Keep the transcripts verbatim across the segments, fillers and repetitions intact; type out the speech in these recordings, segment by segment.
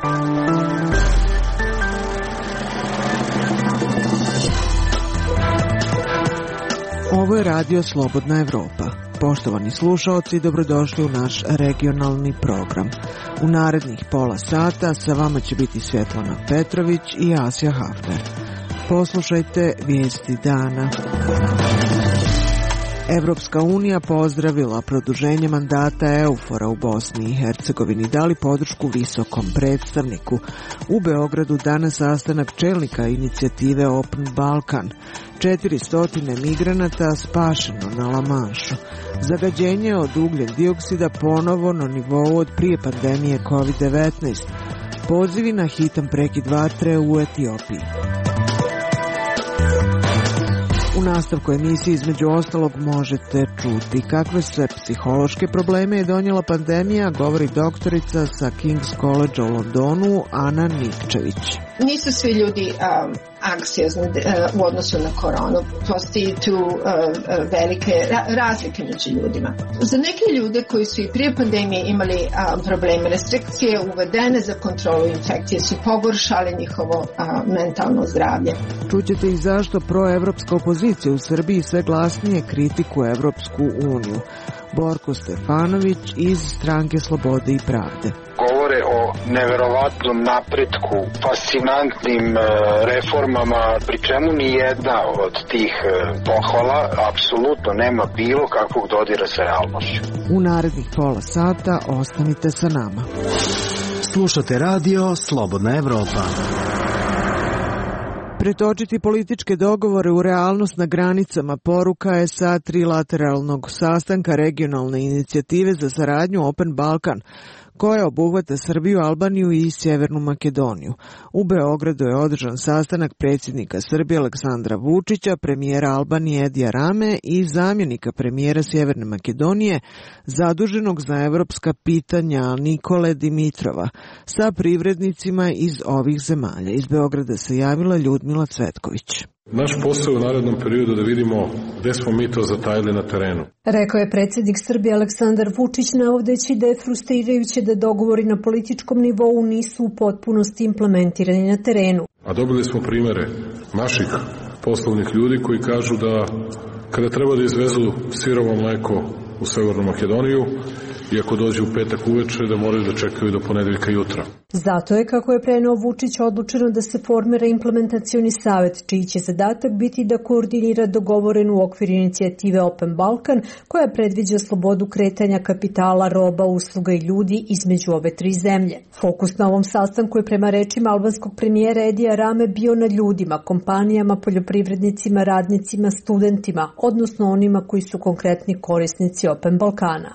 Ovo je radio Slobodna Evropa. Poštovani slušaoci, dobrodošli u naš regionalni program. U narednih pola sata sa vama će biti Svjetlana Petrović i Asja Hafner. Poslušajte vijesti dana. Evropska unija pozdravila produženje mandata EUFOR-a u Bosni i Hercegovini, dali podršku visokom predstavniku. U Beogradu danas sastanak čelnika inicijative Open Balkan. četiristo migranata spašeno na La Manšu. Zagađenje od ugljen dioksida ponovo na nivou od prije pandemije kovid devetnaest. Pozivi na hitan prekid vatre u Etiopiji. U nastavku emisije između ostalog možete čuti kakve sve psihološke probleme je donijela pandemija, govori doktorica sa King's College u Londonu Ana Nikčević. Nisu svi ljudi um, anksiozni uh, u odnosu na koronu. Postoji tu uh, uh, velike ra- razlike među ljudima. Za neke ljude koji su i prije pandemije imali uh, probleme, restrikcije uvedene za kontrolu infekcije su pogoršale njihovo uh, mentalno zdravlje. Čućete i zašto proevropska opozicija u Srbiji sve glasnije kritikuje Evropsku uniju. Borko Stefanović iz Stranke Slobode i Pravde. Govore o neverovatnom napretku, fascinantnim e, reformama, pri čemu ni jedna od tih e, pohvala apsolutno nema bilo kakvog dodira sa realnošću. U narednih pola sata ostanite sa nama. Slušate radio Slobodna Evropa. Pretočiti političke dogovore u realnost na granicama poruka je sa trilateralnog sastanka regionalne inicijative za saradnju Open Balkan, koja obuhvata Srbiju, Albaniju i Sjevernu Makedoniju. U Beogradu je održan sastanak predsjednika Srbije Aleksandra Vučića, premijera Albanije Edija Rame i zamjenika premijera Sjeverne Makedonije, zaduženog za evropska pitanja Nikole Dimitrova, sa privrednicima iz ovih zemalja. Iz Beograda se javila Ljudmila Cvetković. Naš posao u narednom periodu da vidimo gde smo mi to zatajili na terenu. Rekao je predsjednik Srbije Aleksandar Vučić, navodeći da je frustrirajuće da dogovori na političkom nivou nisu u potpunosti implementirani na terenu. A dobili smo primere naših poslovnih ljudi koji kažu da kada treba da izvezu sirovo mleko u Severnu Makedoniju, i ako dođe u petak uveče, da moraju da čekaju do ponedeljka jutra. Zato je, kako je preneo Vučić, odlučeno da se formira implementacioni savet, čiji će zadatak biti da koordinira dogovorenu u okviru inicijative Open Balkan, koja predviđa slobodu kretanja kapitala, roba, usluga i ljudi između ove tri zemlje. Fokus na ovom sastanku je prema rečima albanskog premijera Edija Rame bio na ljudima, kompanijama, poljoprivrednicima, radnicima, studentima, odnosno onima koji su konkretni korisnici Open Balkana.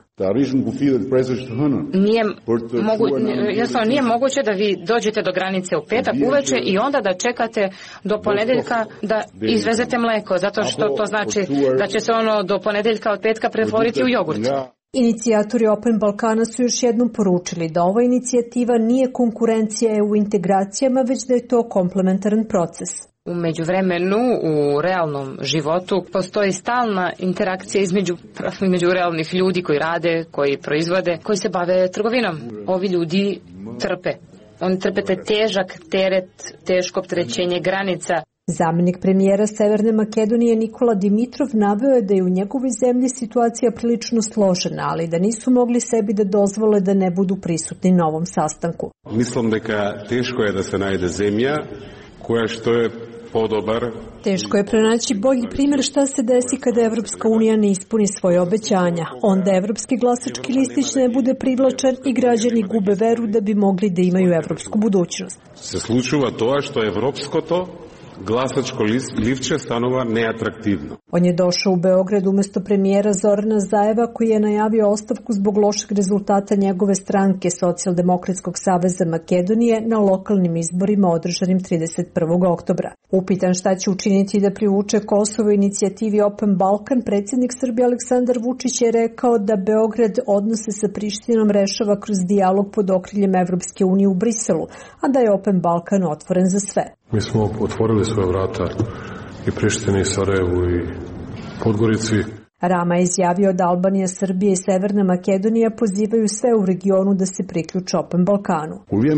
Nije, mogu, jasno, nije moguće da vi dođete do granice u petak uveče i onda da čekate do ponedeljka da izvezete mleko, zato što to znači da će se ono do ponedeljka od petka pretvoriti u jogurt. Inicijatori Open Balkana su još jednom poručili da ova inicijativa nije konkurencija E U integracijama, već da je to komplementaran proces. U međuvremenu, u realnom životu, postoji stalna interakcija između, između realnih ljudi koji rade, koji proizvode, koji se bave trgovinom. Ovi ljudi trpe. Oni trpete težak teret, teško opterećenje granica. Zamjenik premijera Severne Makedonije Nikola Dimitrov naveo je da je u njegovoj zemlji situacija prilično složena, ali da nisu mogli sebi da dozvole da ne budu prisutni na ovom sastanku. Mislim da teško je da se najde zemlja koja što je podobar. Teško je pronaći bolji primjer šta se desi kada Evropska unija ne ispuni svoje obećanja. Onda evropski glasački listić ne bude privlačan i građani gube veru da bi mogli da imaju evropsku budućnost. Se slučuva to što je evropsko to, glasačko livče stanova neatraktivno. On je došao u Beograd umjesto premijera Zorana Zajeva, koji je najavio ostavku zbog lošeg rezultata njegove stranke Socijaldemokratskog saveza Makedonije na lokalnim izborima održanim trideset prvog oktobra. Upitan šta će učiniti da privuče Kosovo inicijativi Open Balkan, predsjednik Srbije Aleksandar Vučić je rekao da Beograd odnose sa Prištinom rešava kroz dijalog pod okriljem Evropske unije u Briselu, a da je Open Balkan otvoren za sve. Mi smo otvorili svoje vrata i Prištini, i Sarajevu, i Podgorici. Rama je izjavio da Albanija, Srbija i Severna Makedonija pozivaju sve u regionu da se priključe Open Balkanu.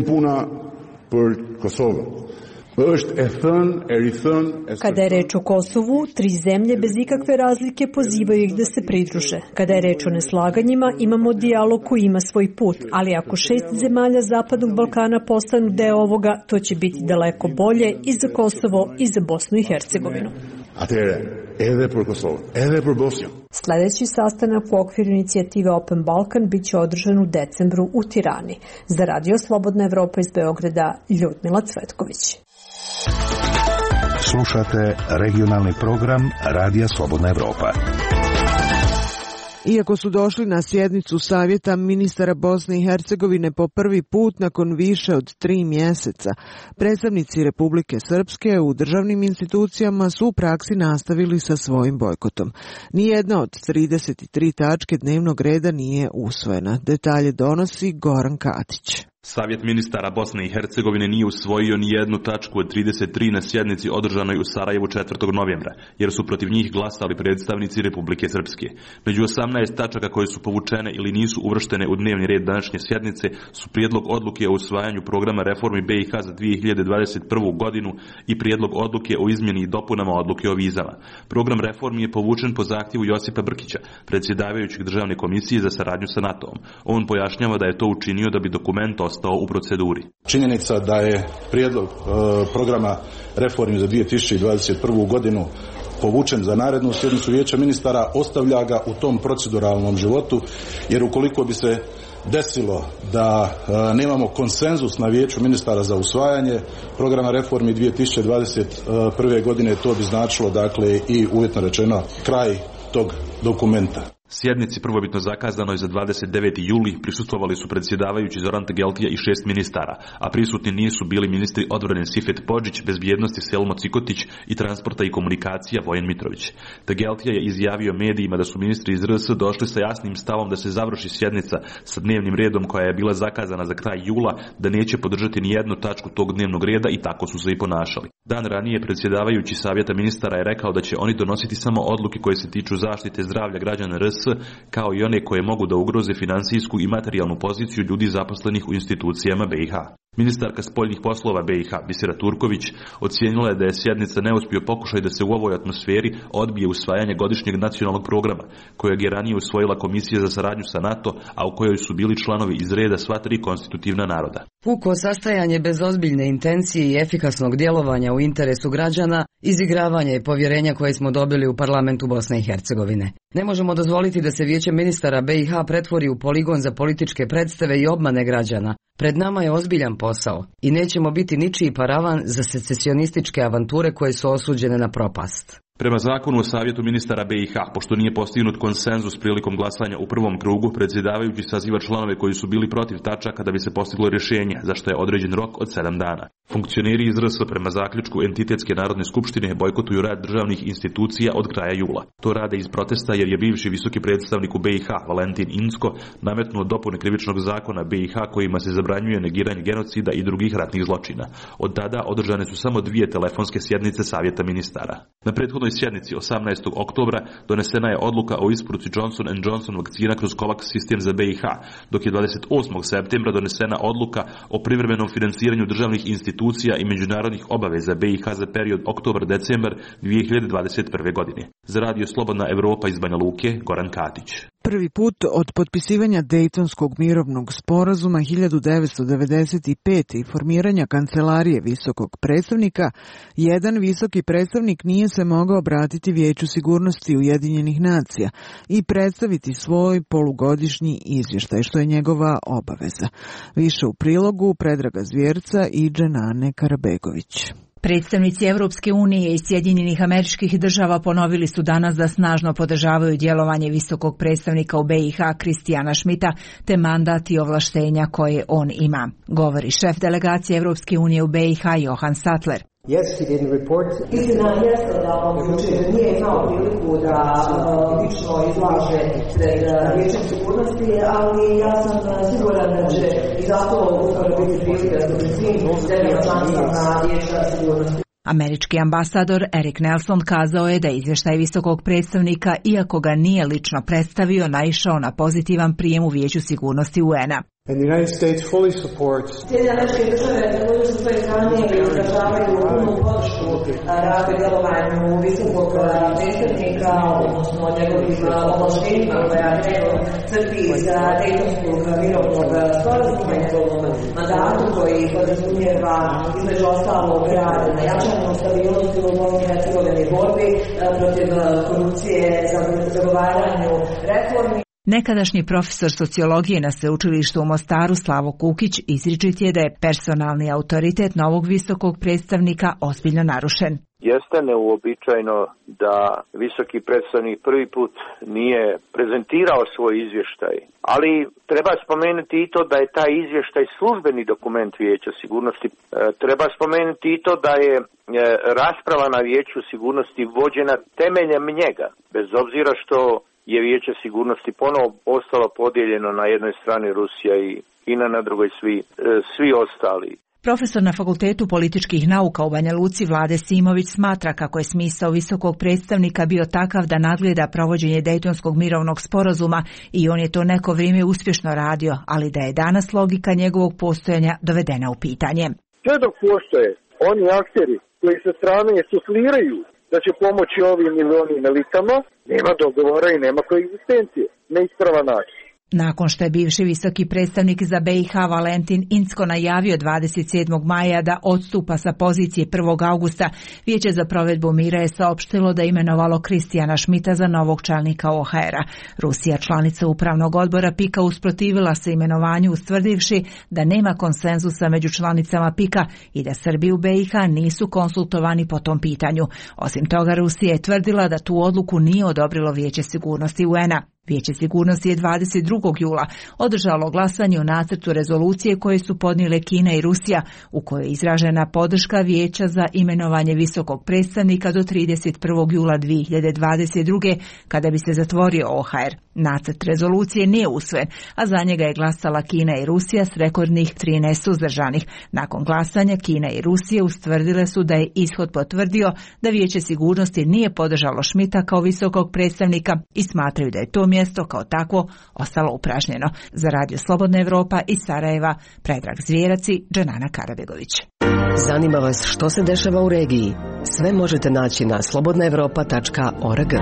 Kada je reč o Kosovu, tri zemlje bez ikakve razlike pozivaju ih da se pridruže. Kada je reč o neslaganjima, imamo dijalog koji ima svoj put, ali ako šest zemalja Zapadnog Balkana postanu deo ovoga, to će biti daleko bolje i za Kosovo i za Bosnu i Hercegovinu. Sljedeći sastanak u okviru inicijative Open Balkan biće održan u decembru u Tirani. Za Radio Slobodna Evropa iz Beograda, Ljudmila Cvetković. Slušate regionalni program Radija Slobodna Evropa. Iako su došli na sjednicu Savjeta ministara Bosne i Hercegovine po prvi put nakon više od tri mjeseca, predstavnici Republike Srpske u državnim institucijama su u praksi nastavili sa svojim bojkotom. Nijedna od trideset tri tačke dnevnog reda nije usvojena. Detalje donosi Goran Katić. Savjet ministara Bosne i Hercegovine nije usvojio ni jednu tačku od trideset tri na sjednici održanoj u Sarajevu četvrtog novembra, jer su protiv njih glasali predstavnici Republike Srpske. Među osamnaest tačaka koje su povučene ili nisu uvrštene u dnevni red današnje sjednice su prijedlog odluke o usvajanju programa reformi B i H za dvije hiljade dvadeset prvu godinu i prijedlog odluke o izmjeni i dopunama odluke o vizama. Program reformi je povučen po zahtjevu Josipa Brkića, predsjedavajućeg Državne komisije za saradnju sa NATO-om. On pojašnjava da je to učinio da bi dokument ostao u proceduri. Činjenica da je prijedlog e, programa reformi za dvije hiljade dvadeset prvu godinu povučen za narednu sjednicu Vijeća ministara ostavlja ga u tom proceduralnom životu, jer ukoliko bi se desilo da e, nemamo konsenzus na Vijeću ministara za usvajanje programa reformi dvije hiljade dvadeset prve godine, to bi značilo dakle i uvjetno rečeno kraj tog dokumenta. Sjednici prvobitno zakazanoj za dvadeset deveti juli prisustvovali su predsjedavajući Zoran Tegeltija i šest ministara, a prisutni nisu bili ministri odbrane Sifet Podžić, bezbjednosti Selmo Cikotić i transporta i komunikacija Vojen Mitrović. Tegeltija je izjavio medijima da su ministri iz R S došli sa jasnim stavom da se završi sjednica sa dnevnim redom koja je bila zakazana za kraj jula, da neće podržati ni jednu tačku tog dnevnog reda i tako su se i ponašali. Dan ranije predsjedavajući Savjeta ministara je rekao da će oni donositi samo odluke koje se tiču zaštite zdravlja građana R S, kao i one koje mogu da ugroze finansijsku i materijalnu poziciju ljudi zaposlenih u institucijama B i H. Ministarka spoljnih poslova B i H, Bisera Turković, ocijenila je da je sjednica neuspio pokušaj da se u ovoj atmosferi odbije usvajanje godišnjeg nacionalnog programa, kojeg je ranije usvojila Komisija za saradnju sa NATO, a u kojoj su bili članovi iz reda sva tri konstitutivna naroda. Puko sastajanje bez ozbiljne intencije i efikasnog djelovanja u interesu građana, izigravanje i povjerenja koje smo dobili u parlamentu Bosne i Hercegovine. Ne možemo dozvoliti da se Vijeće ministara B i H pretvori u poligon za političke predstave i obmane građana. Pred nama je ozbiljan posao i nećemo biti ničiji paravan za secesionističke avanture koje su osuđene na propast. Prema zakonu o Savjetu ministara B i H, pošto nije postignut konsenzus prilikom glasanja u prvom krugu, predsjedavajući saziva članove koji su bili protiv tačaka da bi se postiglo rješenje, za što je određen rok od sedam dana. Funkcioneri iz R S prema zaključku Entitetske narodne skupštine bojkotuju rad državnih institucija od kraja jula. To rade iz protesta jer je bivši visoki predstavnik u B i H, Valentin Inzko, nametnuo dopune krivičnog zakona B i H kojima se zabranjuje negiranje genocida i drugih ratnih zločina. Od tada održane su samo dvije telefonske sjednice Savjeta ministara. Na prethodnoj sjednici osamnaestog oktobra donesena je odluka o isporuci Johnson and Johnson vakcina kroz COVAX sistem za B i H, dok je dvadeset osmog septembra donesena odluka o privremenom financiranju državnih institucija i međunarodnih obaveza B i H za period oktobar-decembar dvije hiljade dvadeset prve godine. Za Radio Slobodna Evropa iz Banja Luke, Goran Katić. Prvi put od potpisivanja Dejtonskog mirovnog sporazuma hiljadu devetsto devedeset pete i formiranja kancelarije visokog predstavnika, jedan visoki predstavnik nije se mogao obratiti Vijeću sigurnosti Ujedinjenih nacija i predstaviti svoj polugodišnji izvještaj, što je njegova obaveza. Više u prilogu Predraga Zvjerca i Dženane Karabegović. Predstavnici Evropske unije i Sjedinjenih Američkih Država ponovili su danas da snažno podržavaju djelovanje visokog predstavnika u B i H Kristijana Schmidta te mandat i ovlaštenja koje on ima, govori šef delegacije Evropske unije u B i H Johan Sattler. Yes, he didn't report. Istina jeste da on jučer nije imao priliku da lično izlaže pred Vijećem sigurnosti, ali ja sam siguran da će i zato uskoro biti prilika da se svim zemljama članicama Vijeća sigurnosti. Američki ambasador Erik Nelson kazao je da izvještaj visokog predstavnika, iako ga nije lično predstavio, naišao na pozitivan prijem u Vijeću sigurnosti U N-a. And the United States fully supports Sjedinjene Američke Države također su svoje strane izražavaju punu podršku radu i djelovanju visokog predstavnika, odnosno njegovim ovlaštenjima koja trenutno crpi iz Dejtonskog mirovnog sporazuma i njegovom mandatu koji podrazumijeva između ostalog rad na jačanju stabilnosti u Bosni i Hercegovini, borbi protiv korupcije, zagovaranju reformi. Nekadašnji profesor sociologije na sveučilištu u Mostaru Slavo Kukić izričit je da je personalni autoritet novog visokog predstavnika ozbiljno narušen. Jeste neuobičajeno da visoki predstavnik prvi put nije prezentirao svoj izvještaj, ali treba spomenuti i to da je taj izvještaj službeni dokument Vijeća sigurnosti. E, treba spomenuti i to da je e, rasprava na Vijeću sigurnosti vođena temeljem njega, bez obzira što je Vijeće sigurnosti ponovo ostalo podijeljeno na jednoj strani Rusija i, i na, na drugoj svi, e, svi ostali. Profesor na Fakultetu političkih nauka u Banja Luci Vlade Simović smatra kako je smisao visokog predstavnika bio takav da nadgleda provođenje Dejtonskog mirovnog sporazuma i on je to neko vrijeme uspješno radio, ali da je danas logika njegovog postojanja dovedena u pitanje. Sve dok postoje oni akteri koji sa strane sufliraju da će pomoći ovim ili onim elitama, nema dogovora i nema koegzistencije na ispravan način. Nakon što je bivši visoki predstavnik za B i H Valentin Incko najavio dvadeset sedmog maja da odstupa sa pozicije prvog augusta, Vijeće za provedbu mira je saopštilo da je imenovalo Kristijana Šmita za novog čelnika O H R-a. Rusija, članica upravnog odbora P I K-a, usprotivila se imenovanju ustvrdivši da nema konsenzusa među članicama P I K-a i da Srbi u B i H nisu konsultovani po tom pitanju. Osim toga, Rusija je tvrdila da tu odluku nije odobrilo Vijeće sigurnosti U N-a. Vijeće sigurnosti je dvadeset drugog jula održalo glasanje o nacrtu rezolucije koje su podnijele Kina i Rusija, u kojoj je izražena podrška Vijeća za imenovanje visokog predstavnika do trideset prvog jula dvije hiljade dvadeset druge. kada bi se zatvorio O H R. Nacrt rezolucije nije usvojen, a za njega je glasala Kina i Rusija s rekordnih trinaest suzdržanih. Nakon glasanja Kina i Rusija ustvrdile su da je ishod potvrdio da Vijeće sigurnosti nije podržalo Šmita kao visokog predstavnika i smatraju da je to mjesto kao takvo ostalo upražnjeno. Za Radio Slobodna Evropa iz Sarajeva, Predrag Zvijerac i Džanana Karabegović. Zanima vas što se dešava u regiji? Sve možete naći na slobodna evropa tačka org.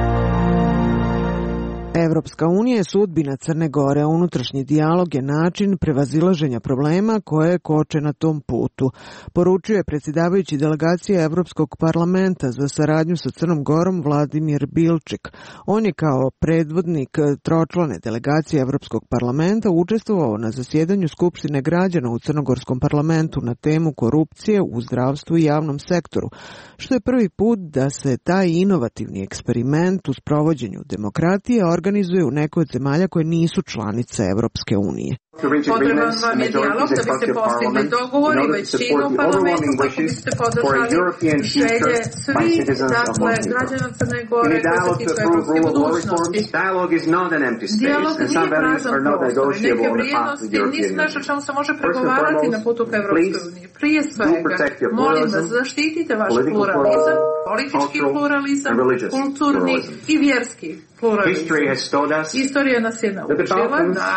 Evropska unija je sudbina Crne Gore, a unutrašnji dijalog je način prevazilaženja problema koje koče na tom putu. Poručio je predsjedavajući delegacije Evropskog parlamenta za saradnju sa Crnom Gorom Vladimir Bilčik. On je kao predvodnik tročlane delegacije Evropskog parlamenta učestvovao na zasjedanju Skupštine građana u Crnogorskom parlamentu na temu korupcije u zdravstvu i javnom sektoru, što je prvi put da se taj inovativni eksperiment u sprovođenju demokratije organizuje u nekoj od zemalja koje nisu članice Evropske unije. Potreban vam je dijalog da biste postigli dogovor i većinu u parlamentu kako biste podržali želje svih, dakle, građana Crne Gore koji se tiču evropske budućnosti. Dijalog nije prazan prostor, neke vrijednosti nisu nešto čemu se može pregovarati na putu ka Evropskoj uniji. Prije svega, molim vas, zaštitite vaš pluralizam, politički pluralizam, kulturni i vjerski pluralizam. Istorija nas je naučila da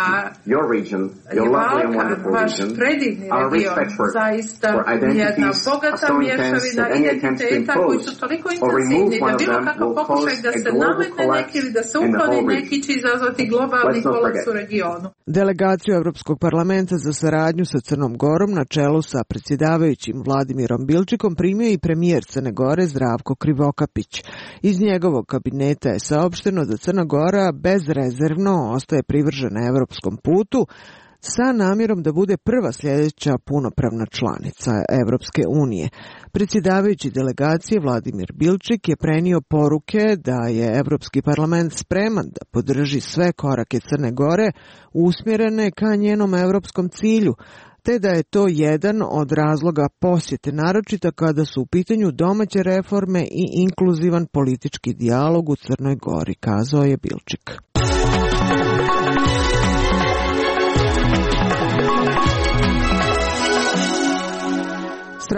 je Balkan, vaš predivni region, zaista jedna bogata mješavina identiteta koji su toliko intenzivni da bilo kako pokušaj da se nametne neki ili da se ukloni neki će izazvati globalni kolaps u regionu. Delegaciju Evropskog parlamenta za saradnju sa Crnom Gorom na čelu sa predsjedavajućim Vladimirom Bilčikom primio i premijer Crne Gore Zdravko Krivokapić. Iz njegovog kabineta je saopšteno da Crna Gora bezrezervno ostaje privržena evropskom putu, sa namjerom da bude prva sljedeća punopravna članica Evropske unije. Predsjedavajući delegacije Vladimir Bilčik je prenio poruke da je Evropski parlament spreman da podrži sve korake Crne Gore usmjerene ka njenom evropskom cilju, te da je to jedan od razloga posjete, naročito kada su u pitanju domaće reforme i inkluzivan politički dijalog u Crnoj Gori, kazao je Bilčik.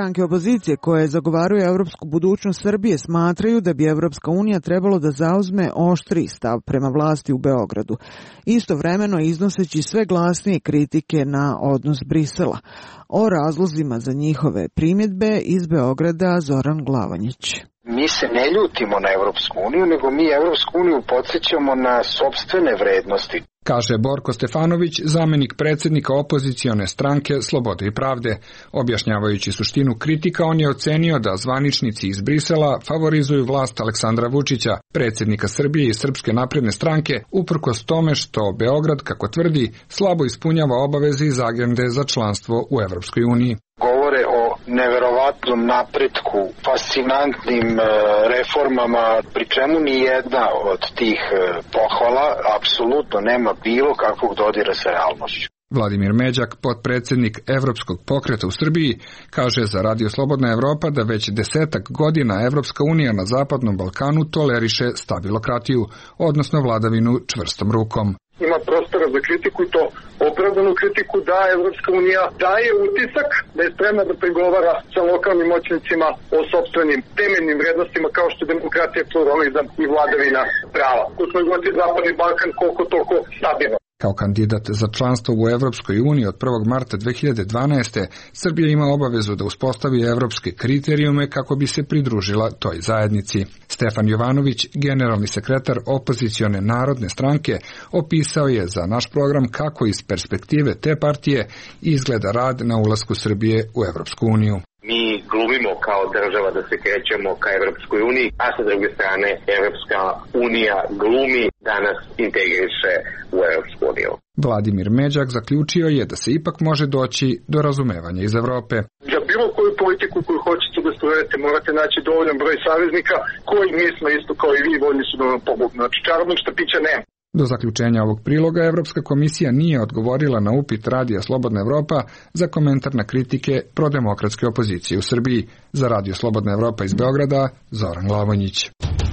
Stranke opozicije koje zagovaraju evropsku budućnost Srbije smatraju da bi Evropska unija trebalo da zauzme oštri stav prema vlasti u Beogradu, istovremeno iznoseći sve glasnije kritike na odnos Brisela. O razlozima za njihove primjedbe iz Beograda Zoran Glavanjić. Mi se ne ljutimo na Evropsku uniju, nego mi Evropsku uniju podsjećamo na sopstvene vrednosti. Kaže Borko Stefanović, zamenik predsjednika opozicione stranke Slobode i pravde. Objašnjavajući suštinu kritika, on je ocenio da zvaničnici iz Brisela favorizuju vlast Aleksandra Vučića, predsjednika Srbije i Srpske napredne stranke, uprkos tome što Beograd, kako tvrdi, slabo ispunjava obaveze iz agende za članstvo u Evropskoj uniji. Govore o neverovatnom napretku, fascinantnim reformama, pri čemu ni jedna od tih pohvala apsolutno nema bilo kakvog dodira sa realnošću. Vladimir Međak, potpredsjednik Evropskog pokreta u Srbiji, kaže za Radio Slobodna Evropa da već desetak godina Evropska unija na Zapadnom Balkanu toleriše stabilokratiju, odnosno vladavinu čvrstom rukom. Ima prostora za kritiku i to opravdanu kritiku da Evropska unija daje utisak da je spremna da pregovara sa lokalnim moćnicima o sopstvenim temeljnim vrednostima kao što je demokratija, pluralizam i vladavina prava. Ko smo govorili Zapadni Balkan koliko toliko stabilno. Kao kandidat za članstvo u Evropskoj uniji od prvog marta dve hiljade dvanaeste. Srbija ima obavezu da uspostavi evropske kriterijume kako bi se pridružila toj zajednici. Stefan Jovanović, generalni sekretar opozicione Narodne stranke, opisao je za naš program kako iz perspektive te partije izgleda rad na ulasku Srbije u Evropsku uniju. Mi glumimo kao država da se krećemo ka Evropskoj uniji, a sa druge strane Evropska unija glumi da nas integriše u Evropsku uniju. Vladimir Međak zaključio je da se ipak može doći do razumevanja iz Evrope. Za bilo koju politiku koju hoćete da sprovedete morate naći dovoljan broj saveznika koji mi smo isto kao i vi voljni su da vam pomognu. Znači čarobnog štapića nema. Do zaključenja ovog priloga Evropska komisija nije odgovorila na upit Radija Slobodna Evropa za komentar na kritike prodemokratske opozicije u Srbiji. Za Radio Slobodna Evropa iz Beograda, Zoran Glavanjić.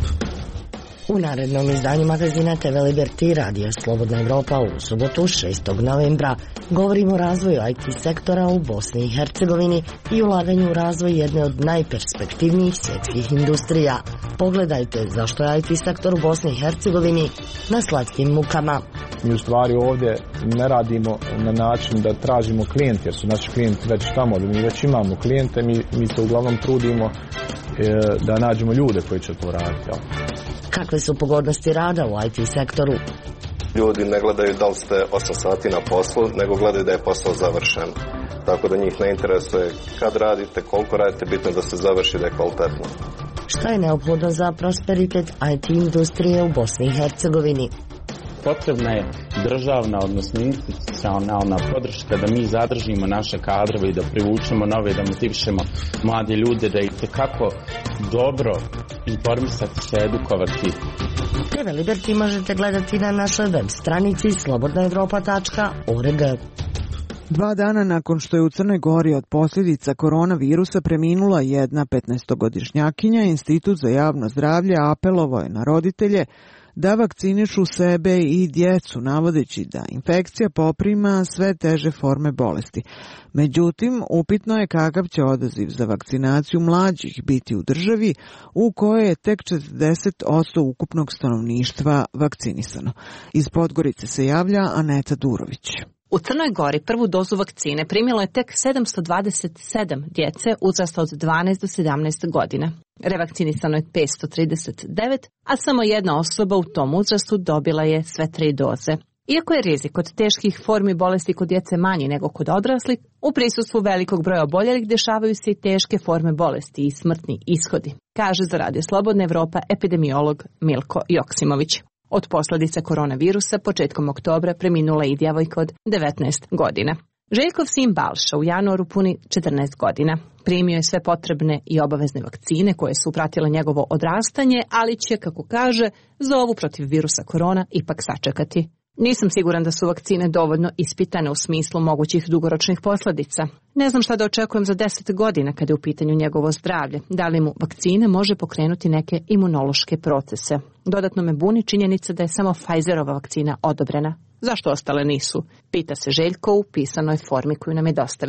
U narednom izdanju magazina T V Liberty Radija Slobodna Evropa u subotu šestog novembra govorimo o razvoju I T sektora u Bosni i Hercegovini i ulaganju u razvoj jedne od najperspektivnijih svjetskih industrija. Pogledajte zašto je I T sektor u Bosni i Hercegovini na slatkim mukama. Mi u stvari ovdje ne radimo na način da tražimo klijente, jer su naši klijenti već tamo, da mi već imamo klijente, mi, mi se uglavnom trudimo e, da nađemo ljude koji će to raditi. Kakve su pogodnosti rada u I T sektoru? Ljudi ne gledaju da li ste osam sati na poslu, nego gledaju da je posao završen. Tako da njih ne interesuje kad radite, koliko radite, bitno da se završi, da je kvalitetno. Šta je neophodno za prosperitet I T industrije u Bosni i Hercegovini? Potrebna je državna, odnosno institucionalna podrška da mi zadržimo naše kadrove i da privučemo nove, da motivišemo mlade ljude, da i tekako dobro informisati se, edukovati. T V Liberty možete gledati na našoj web stranici slobodna evropa tačka org. Dva dana nakon što je u Crnoj Gori od posljedica koronavirusa preminula jedna petnaestogodišnjakinja, Institut za javno zdravlje apelovao je na roditelje da vakcinišu sebe i djecu, navodeći da infekcija poprima sve teže forme bolesti. Međutim, upitno je kakav će odaziv za vakcinaciju mlađih biti u državi u kojoj je tek četrdeset posto ukupnog stanovništva vakcinisano. Iz Podgorice se javlja Aneta Durović. U Crnoj Gori prvu dozu vakcine primilo je tek sedamsto dvadeset sedam djece uzrasta od dvanaest do sedamnaest godina. Revakcinisano je petsto trideset devet, a samo jedna osoba u tom uzrastu dobila je sve tri doze. Iako je rizik od teških formi bolesti kod djece manji nego kod odraslih, u prisustvu velikog broja oboljelih dešavaju se i teške forme bolesti i smrtni ishodi, kaže za Radio Slobodna Evropa epidemiolog Milko Joksimović. Od posljedica koronavirusa početkom oktobra preminula i djevojka od devetnaest godina. Željkov sin Balša u januaru puni četrnaest godina. Primio je sve potrebne i obavezne vakcine koje su pratile njegovo odrastanje, ali će, kako kaže, za ovu protiv virusa korona ipak sačekati. Nisam siguran da su vakcine dovoljno ispitane u smislu mogućih dugoročnih posljedica. Ne znam šta da očekujem za deset godina kada je u pitanju njegovo zdravlje. Da li mu vakcina može pokrenuti neke imunološke procese? Dodatno me buni činjenica da je samo Pfizerova vakcina odobrena. Zašto ostale nisu? Pita se Željko u pisanoj formi koju nam je dostavio.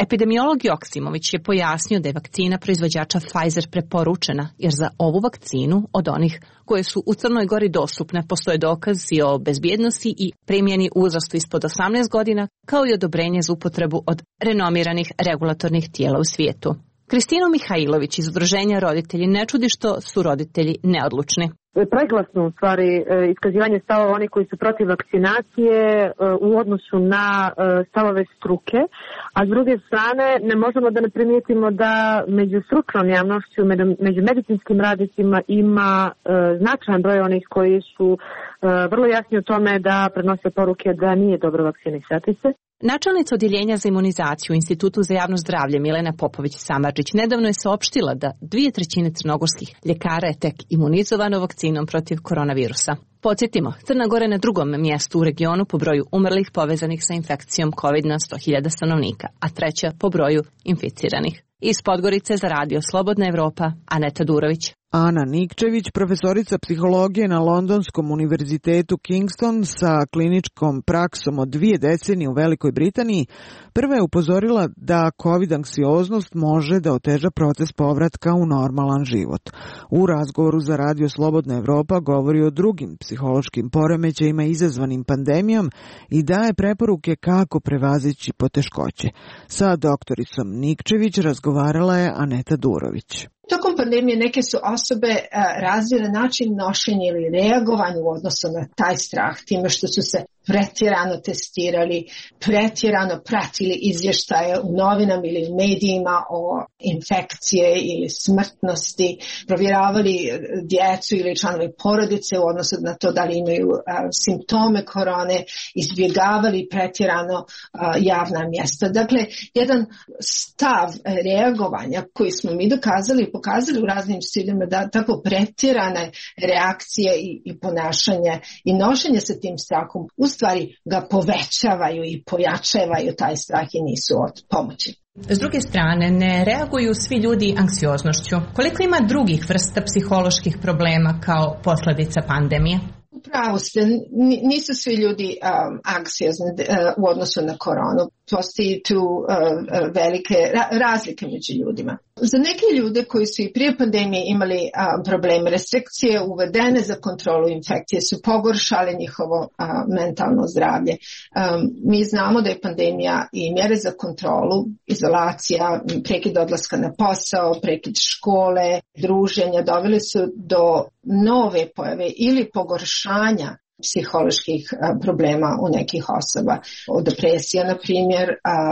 Epidemiolog Joksimović je pojasnio da je vakcina proizvođača Pfizer preporučena, jer za ovu vakcinu od onih koje su u Crnoj Gori dostupne postoje dokazi o bezbjednosti i primjeni u uzrastu ispod osamnaest godina, kao i odobrenje za upotrebu od renomiranih regulatornih tijela u svijetu. Kristinu Mihajlović iz Udruženja Roditelji ne čudi što su roditelji neodlučni. Preglasno u stvari iskazivanje stavova onih koji su protiv vakcinacije u odnosu na stavove struke, a s druge strane ne možemo da ne primijetimo da među stručnom javnošću, među medicinskim radnicima ima značajan broj onih koji su vrlo jasni u tome da prenose poruke da nije dobro vakcinisati se. Načelnica odjeljenja za imunizaciju u Institutu za javno zdravlje Milena Popović-Samardžić nedavno je saopštila da dvije trećine crnogorskih ljekara je tek imunizovano vakcinom protiv koronavirusa. Podsjetimo, Crna Gora je na drugom mjestu u regionu po broju umrlih povezanih sa infekcijom COVID na sto hiljada stanovnika, a treća po broju inficiranih. Iz Podgorice za radio Slobodna Evropa, Aneta Durović. Ana Nikčević, profesorica psihologije na Londonskom univerzitetu Kingston sa kliničkom praksom od dvije decenije u Velikoj Britaniji, prva je upozorila da COVID-anksioznost može da oteža proces povratka u normalan život. U razgovoru za radio Slobodna Evropa govori o drugim psihološkim poremećajima izazvanim pandemijom i daje preporuke kako prevazići poteškoće. Sa doktoricom Nikčević razgovarala je Aneta Durović. Tokom pandemije neke su osobe razvile način nošenja ili reagovanja u odnosu na taj strah, time što su se pretjerano testirali, pretjerano pratili izvještaje u novinama ili u medijima o infekcije ili smrtnosti, provjeravali djecu ili članove porodice u odnosu na to da li imaju a, simptome korone, izbjegavali pretjerano a, javna mjesta. Dakle, jedan stav reagovanja koji smo mi dokazali i pokazali u raznim studijama da tako pretjerane reakcije i, i ponašanje i nošenje sa tim strahom u stvari ga povećavaju i pojačavaju taj strah i nisu od pomoći. S druge strane, ne reaguju svi ljudi anksioznošću. Koliko ima drugih vrsta psiholoških problema kao posljedica pandemije? Upravo ste, nisu svi ljudi um, anksiozni uh, u odnosu na koronu. Postoji tu uh, velike ra- razlike među ljudima. Za neke ljude koji su i prije pandemije imali uh, probleme, restrikcije uvedene za kontrolu infekcije su pogoršale njihovo uh, mentalno zdravlje. Um, mi znamo da je pandemija i mjere za kontrolu, izolacija, prekid odlaska na posao, prekid škole, druženja doveli su do nove pojave ili pogoršanja psiholoških problema u nekih osoba. Depresija, na primjer,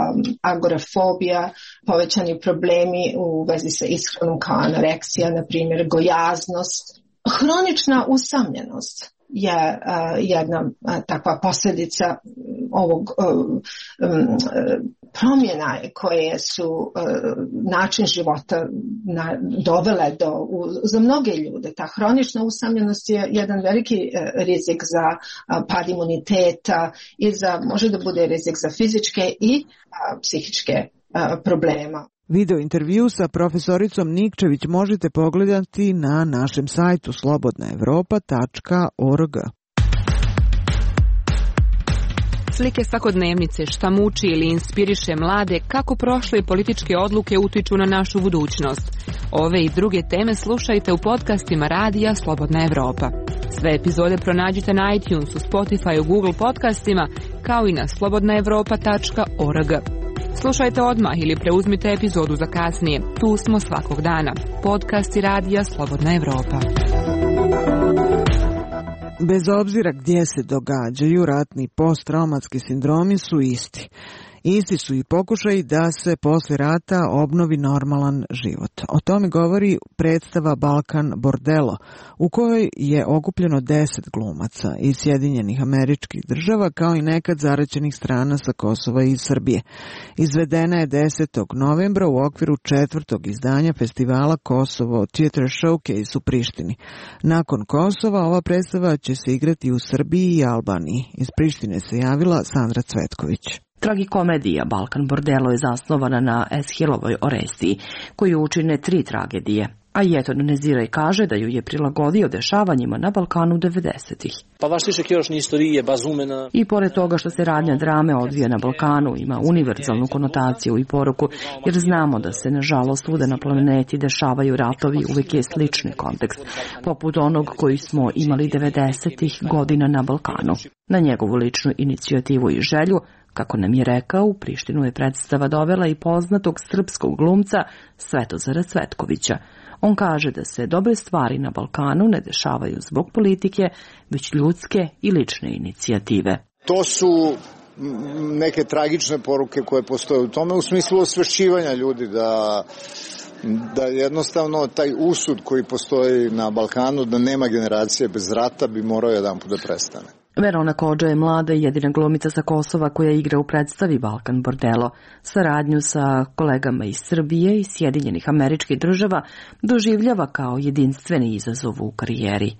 agorafobija, povećani problemi u vezi sa ishranom kao anoreksija, na primjer, gojaznost. Hronična usamljenost je uh, jedna uh, takva posljedica ovog uh, um, promjena koje su uh, način života na, dovele do, u, za mnoge ljude. Ta hronična usamljenost je jedan veliki uh, rizik za uh, pad imuniteta i za, može da bude rizik za fizičke i uh, psihičke uh, problema. Video intervju sa profesoricom Nikčević možete pogledati na našem sajtu slobodna evropa tačka org. Slike svakodnevnice, šta muči ili inspiriše mlade, kako prošle političke odluke utiču na našu budućnost. Ove i druge teme slušajte u podcastima radija Slobodna Evropa. Sve epizode pronađite na iTunesu, Spotify, Google podcastima, kao i na slobodna evropa tačka org. Slušajte odmah ili preuzmite epizodu za kasnije. Tu smo svakog dana. Podcast i radija Slobodna Evropa. Bez obzira gdje se događaju, ratni posttraumatski sindromi su isti. Isti su i pokušaj da se posle rata obnovi normalan život. O tome govori predstava Balkan Bordelo, u kojoj je okupljeno deset glumaca iz Sjedinjenih Američkih Država, kao i nekad zaraćenih strana sa Kosova i Srbije. Izvedena je desetog novembra u okviru četvrtog izdanja festivala Kosovo Theater Showcase u Prištini. Nakon Kosova ova predstava će se igrati u Srbiji i Albaniji. Iz Prištine se javila Sandra Cvetković. Tragikomedija Balkan Bordelo je zasnovana na Eshilovoj Orestiji, koju učine tri tragedije. A Jeton Neziraj kaže da ju je prilagodio dešavanjima na Balkanu devedesetih. I pored toga što se radnja drame odvija na Balkanu, ima univerzalnu konotaciju i poruku, jer znamo da se nažalost svuda na planeti dešavaju ratovi, uvijek je slični kontekst, poput onog koji smo imali devedesetih godina na Balkanu. Na njegovu ličnu inicijativu i želju, kako nam je rekao, u Prištinu je predstava dovela i poznatog srpskog glumca Svetozara Cvetkovića. On kaže da se dobre stvari na Balkanu ne dešavaju zbog politike, već ljudske i lične inicijative. To su neke tragične poruke koje postoje u tome, u smislu osvešćivanja ljudi da, da jednostavno taj usud koji postoji na Balkanu, da nema generacije bez rata, bi morao jedan put da prestane. Verona Kodža je mlada i jedina glumica sa Kosova koja igra u predstavi Balkan Bordelo. Saradnju sa kolegama iz Srbije i Sjedinjenih Američkih Država doživljava kao jedinstveni izazov u karijeri.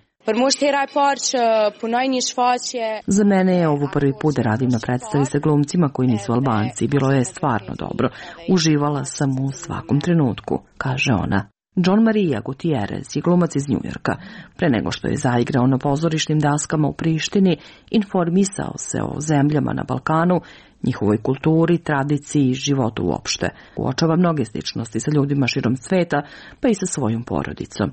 Za mene je ovo prvi put da radim na predstavi sa glumcima koji nisu Albanci. Bilo je stvarno dobro. Uživala sam u svakom trenutku, kaže ona. John Maria Gutierrez je glumac iz Njujorka. Pre nego što je zaigrao na pozorišnim daskama u Prištini, informisao se o zemljama na Balkanu, njihovoj kulturi, tradiciji i životu uopšte. Uočava mnoge sličnosti sa ljudima širom sveta, pa i sa svojom porodicom.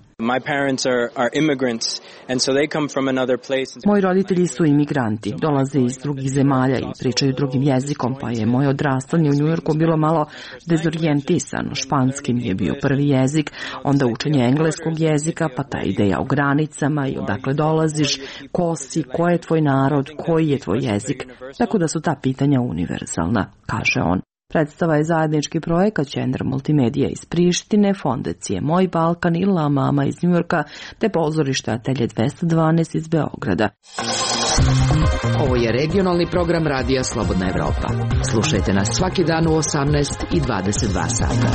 Moji roditelji su imigranti, dolaze iz drugih zemalja i pričaju drugim jezikom, pa je moje odrastanje u Njujorku bilo malo dezorijentisano. Španski mi je bio prvi jezik, onda učenje engleskog jezika, pa ta ideja o granicama i odakle dolaziš, ko si, ko je tvoj narod, koji je tvoj jezik, tako da su ta pitanja univerzalna, kaže on. Predstava je zajednički projekat Centar multimedija iz Prištine, fondacije Moj Balkan i La Mama iz Njujorka, te pozorište Atelje dvesta dvanaest iz Beograda. Ovo je regionalni program Radija Slobodna Evropa. Slušajte nas svaki dan u osamnaest i dvadeset dva sata.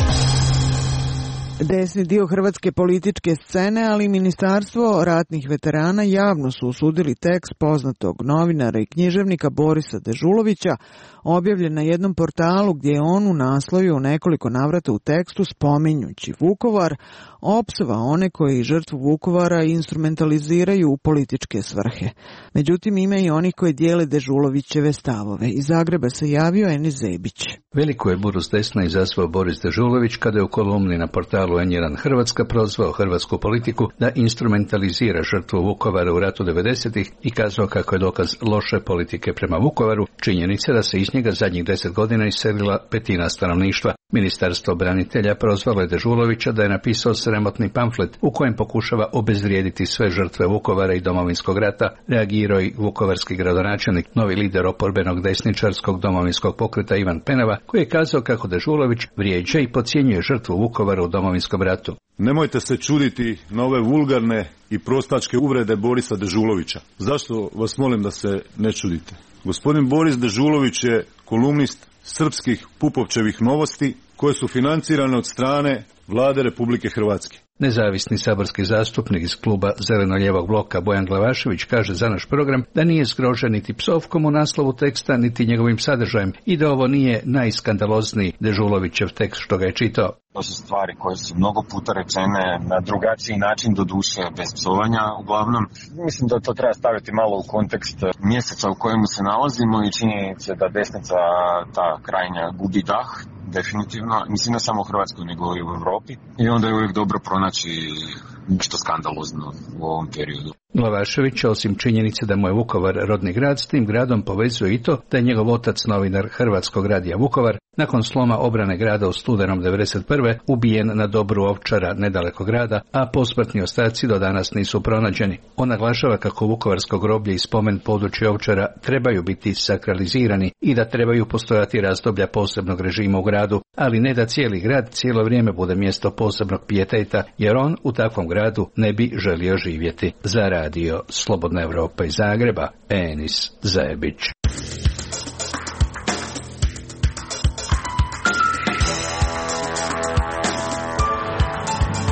Desni dio hrvatske političke scene, ali i Ministarstvo ratnih veterana javno su osudili tekst poznatog novinara i književnika Borisa Dežulovića, objavljen na jednom portalu gdje je on u naslovu nekoliko navrata u tekstu spominjući Vukovar, opsova one koji žrtvu Vukovara instrumentaliziraju u političke svrhe. Međutim, ima i onih koji dijele Dežulovićeve stavove. Iz Zagreba se javio Enis Zebić. Veliku je buru s desna izazvao Boris Dežulović kada je u kolumni na portalu en jedan Hrvatska prozvao hrvatsku politiku da instrumentalizira žrtvu Vukovara u ratu devedesetih i kazao kako je dokaz loše politike prema Vukovaru činjenica da se iz njega zadnjih deset godina iselila petina stanovništva. Ministarstvo branitelja prozvalo je Dežulovića da je napisao sramotni pamflet u kojem pokušava obezvrijediti sve žrtve Vukovara i Domovinskog rata, reagirao i vukovarski gradonačelnik, novi lider oporbenog desničarskog domovinskog pokreta Ivan Penava, koji je kazao kako Dežulović vrijeđa i podcjenjuje žrtvu Vukovara u Domovinskom ratu. Nemojte se čuditi na ove vulgarne i prostačke uvrede Borisa Dežulovića. Zašto vas molim da se ne čudite? Gospodin Boris Dežulović je kolumnist srpskih Pupovčevih novosti koje su financirane od strane Vlade Republike Hrvatske. Nezavisni saborski zastupnik iz kluba Zeleno-lijevog bloka Bojan Glavašević kaže za naš program da nije zgrožen niti psovkom u naslovu teksta, niti njegovim sadržajem i da ovo nije najskandalozniji Dežulovićev tekst što ga je čitao. To su stvari koje su mnogo puta rečene na drugačiji način, do duše bez psovanja uglavnom. Mislim da to treba staviti malo u kontekst mjeseca u kojemu se nalazimo i činjenice da desnica, ta krajnja, gubi dah. Definitivno, mislim ne samo u Hrvatskoj nego i u Europi i onda je uvijek dobro pronaći nešto skandalozno u ovom periodu. Glavašević, osim činjenice da mu je Vukovar rodni grad, s tim gradom povezuje i to da je njegov otac novinar Hrvatskog radija Vukovar nakon sloma obrane grada u studenom devedeset prve ubijen na Dobru Ovčara nedaleko grada, a posmrtni ostaci do danas nisu pronađeni. On naglašava kako vukovarsko groblje i spomen područja Ovčara trebaju biti sakralizirani i da trebaju postojati razdoblja posebnog režima u gradu, ali ne da cijeli grad cijelo vrijeme bude mjesto posebnog pijeteta, jer on u takvom gradu ne bi želio živjeti. Za radio Slobodna Evropa iz Zagreba, Enis Zebić.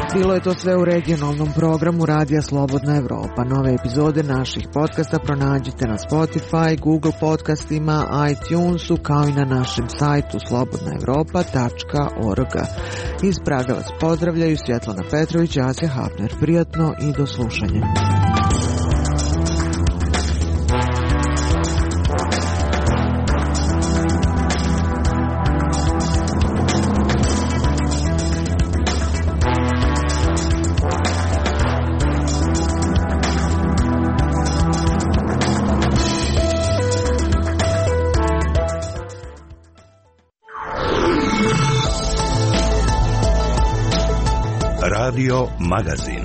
Bilo je to sve u regionalnom programu Radija Slobodna Evropa. Nove epizode naših podcasta pronađite na Spotify, Google podcastima, iTunesu, kao i na našem sajtu slobodna evropa tačka org. Iz Praga vas pozdravljaju Svjetlana Petrović i Asja Hapner. Prijatno i do slušanja. Radio Magazin.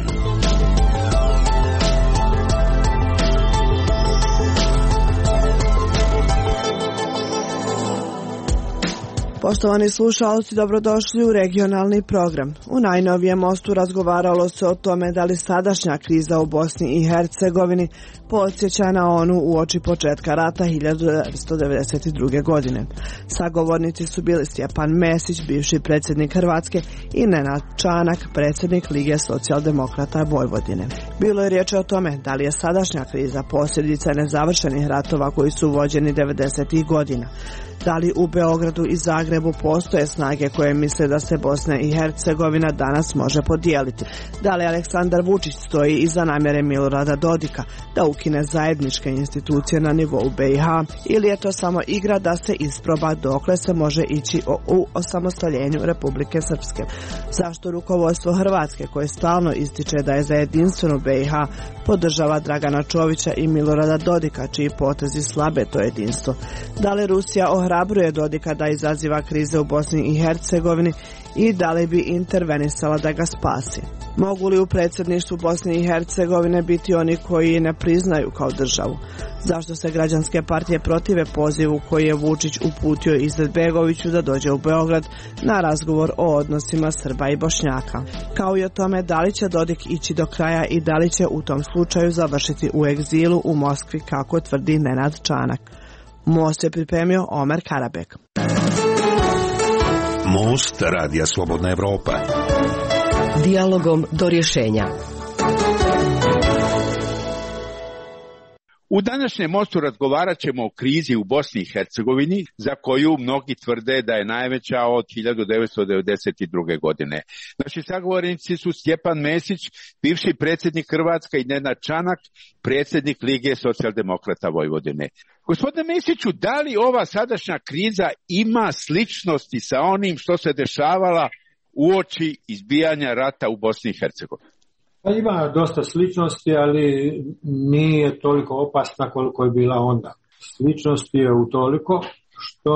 Poštovani slušalci, dobrodošli u regionalni program. U najnovijem mostu razgovaralo se o tome da li sadašnja kriza u Bosni i Hercegovini podsjeća na onu uoči početka rata hiljadu devetsto devedeset druge. godine. Sagovornici su bili Stjepan Mesić, bivši predsjednik Hrvatske, i Nenad Čanak, predsjednik Lige socijaldemokrata Vojvodine. Bilo je riječ o tome da li je sadašnja kriza posljedica nezavršenih ratova koji su vođeni devedesetih godina. Da li u Beogradu i Zagrebu postoje snage koje misle da se Bosna i Hercegovina danas može podijeliti? Da li Aleksandar Vučić stoji iza namjere Milorada Dodika da ukine zajedničke institucije na nivou B i H, ili je to samo igra da se isproba dokle se može ići u osamostaljenju Republike Srpske? Zašto rukovodstvo Hrvatske, koje stalno ističe da je za jedinstvenu B i H, podržava Dragana Čovića i Milorada Dodika, čiji potezi slabe to jedinstvo? Da li Rusija ohrabruje Dodika da izaziva krize u Bosni i Hercegovini i da li bi intervenisala da ga spasi? Mogu li u predsjedništvu Bosne i Hercegovine biti oni koji ne priznaju kao državu? Zašto se građanske partije protive pozivu koji je Vučić uputio Izetbegoviću da dođe u Beograd na razgovor o odnosima Srba i Bošnjaka? Kao i o tome da li će Dodik ići do kraja i da li će u tom slučaju završiti u egzilu u Moskvi, kako tvrdi Nenad Čanak. Most je pripremio Omer Karabek. Most Radija Slobodna Evropa. Dijalogom do rješenja. U današnjem mostu razgovarat ćemo o krizi u Bosni i Hercegovini, za koju mnogi tvrde da je najveća od hiljadu devetsto devedeset druge. godine. Naši sagovornici su Stjepan Mesić, bivši predsjednik Hrvatske, i Nenad Čanak, predsjednik Lige socijaldemokrata Vojvodine. Gospodine Mesiću, da li ova sadašnja kriza ima sličnosti sa onim što se dešavala uoči izbijanja rata u Bosni i Hercegovini? Pa ima dosta sličnosti, ali nije toliko opasna koliko je bila onda. Sličnosti je utoliko što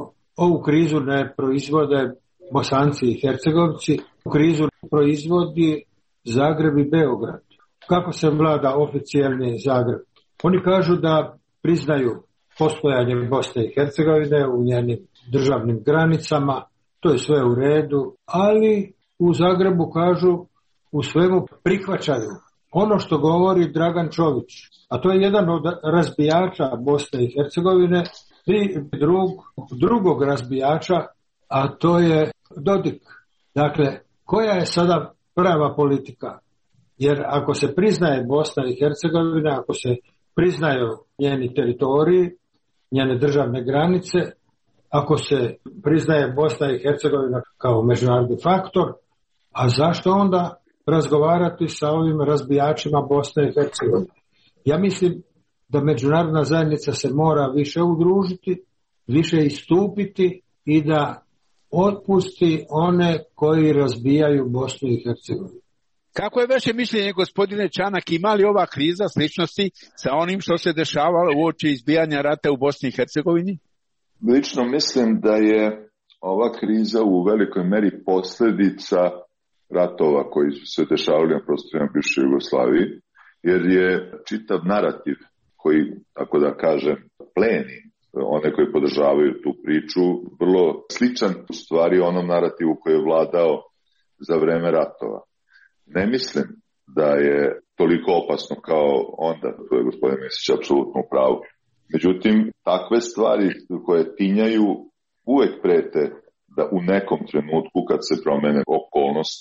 ovu krizu ne proizvode Bosanci i Hercegovci, krizu proizvodi Zagreb i Beograd. Kako se vlada oficijelni Zagreb? Oni kažu da priznaju postojanje Bosne i Hercegovine u njenim državnim granicama, to je sve u redu, ali u Zagrebu kažu u svemu prihvaćaju ono što govori Dragan Čović, a to je jedan od razbijača Bosne i Hercegovine, i drug, drugog razbijača, a to je Dodik. Dakle, koja je sada prava politika? Jer ako se priznaje Bosna i Hercegovina, ako se priznaju njeni teritoriji, njene državne granice, ako se priznaje Bosna i Hercegovina kao međunarodni faktor, a zašto onda razgovarati sa ovim razbijačima Bosne i Hercegovine? Ja mislim da međunarodna zajednica se mora više udružiti, više istupiti i da otpusti one koji razbijaju Bosnu i Hercegovinu. Kako je vaše mišljenje, gospodine Čanak, ima li ova kriza sličnosti sa onim što se dešavalo uoči izbijanja rata u Bosni i Hercegovini? Lično mislim da je ova kriza u velikoj meri posljedica ratova koji su se dešavali na prostorima bivše Jugoslavije, jer je čitav narativ koji, tako da kažem, pleni one koji podržavaju tu priču, vrlo sličan u stvari onom narativu koji je vladao za vreme ratova. Ne mislim da je toliko opasno kao onda, to je gospodin Mesić apsolutno u pravu. Međutim, takve stvari koje tinjaju uvek prete da u nekom trenutku kad se promene okolnosti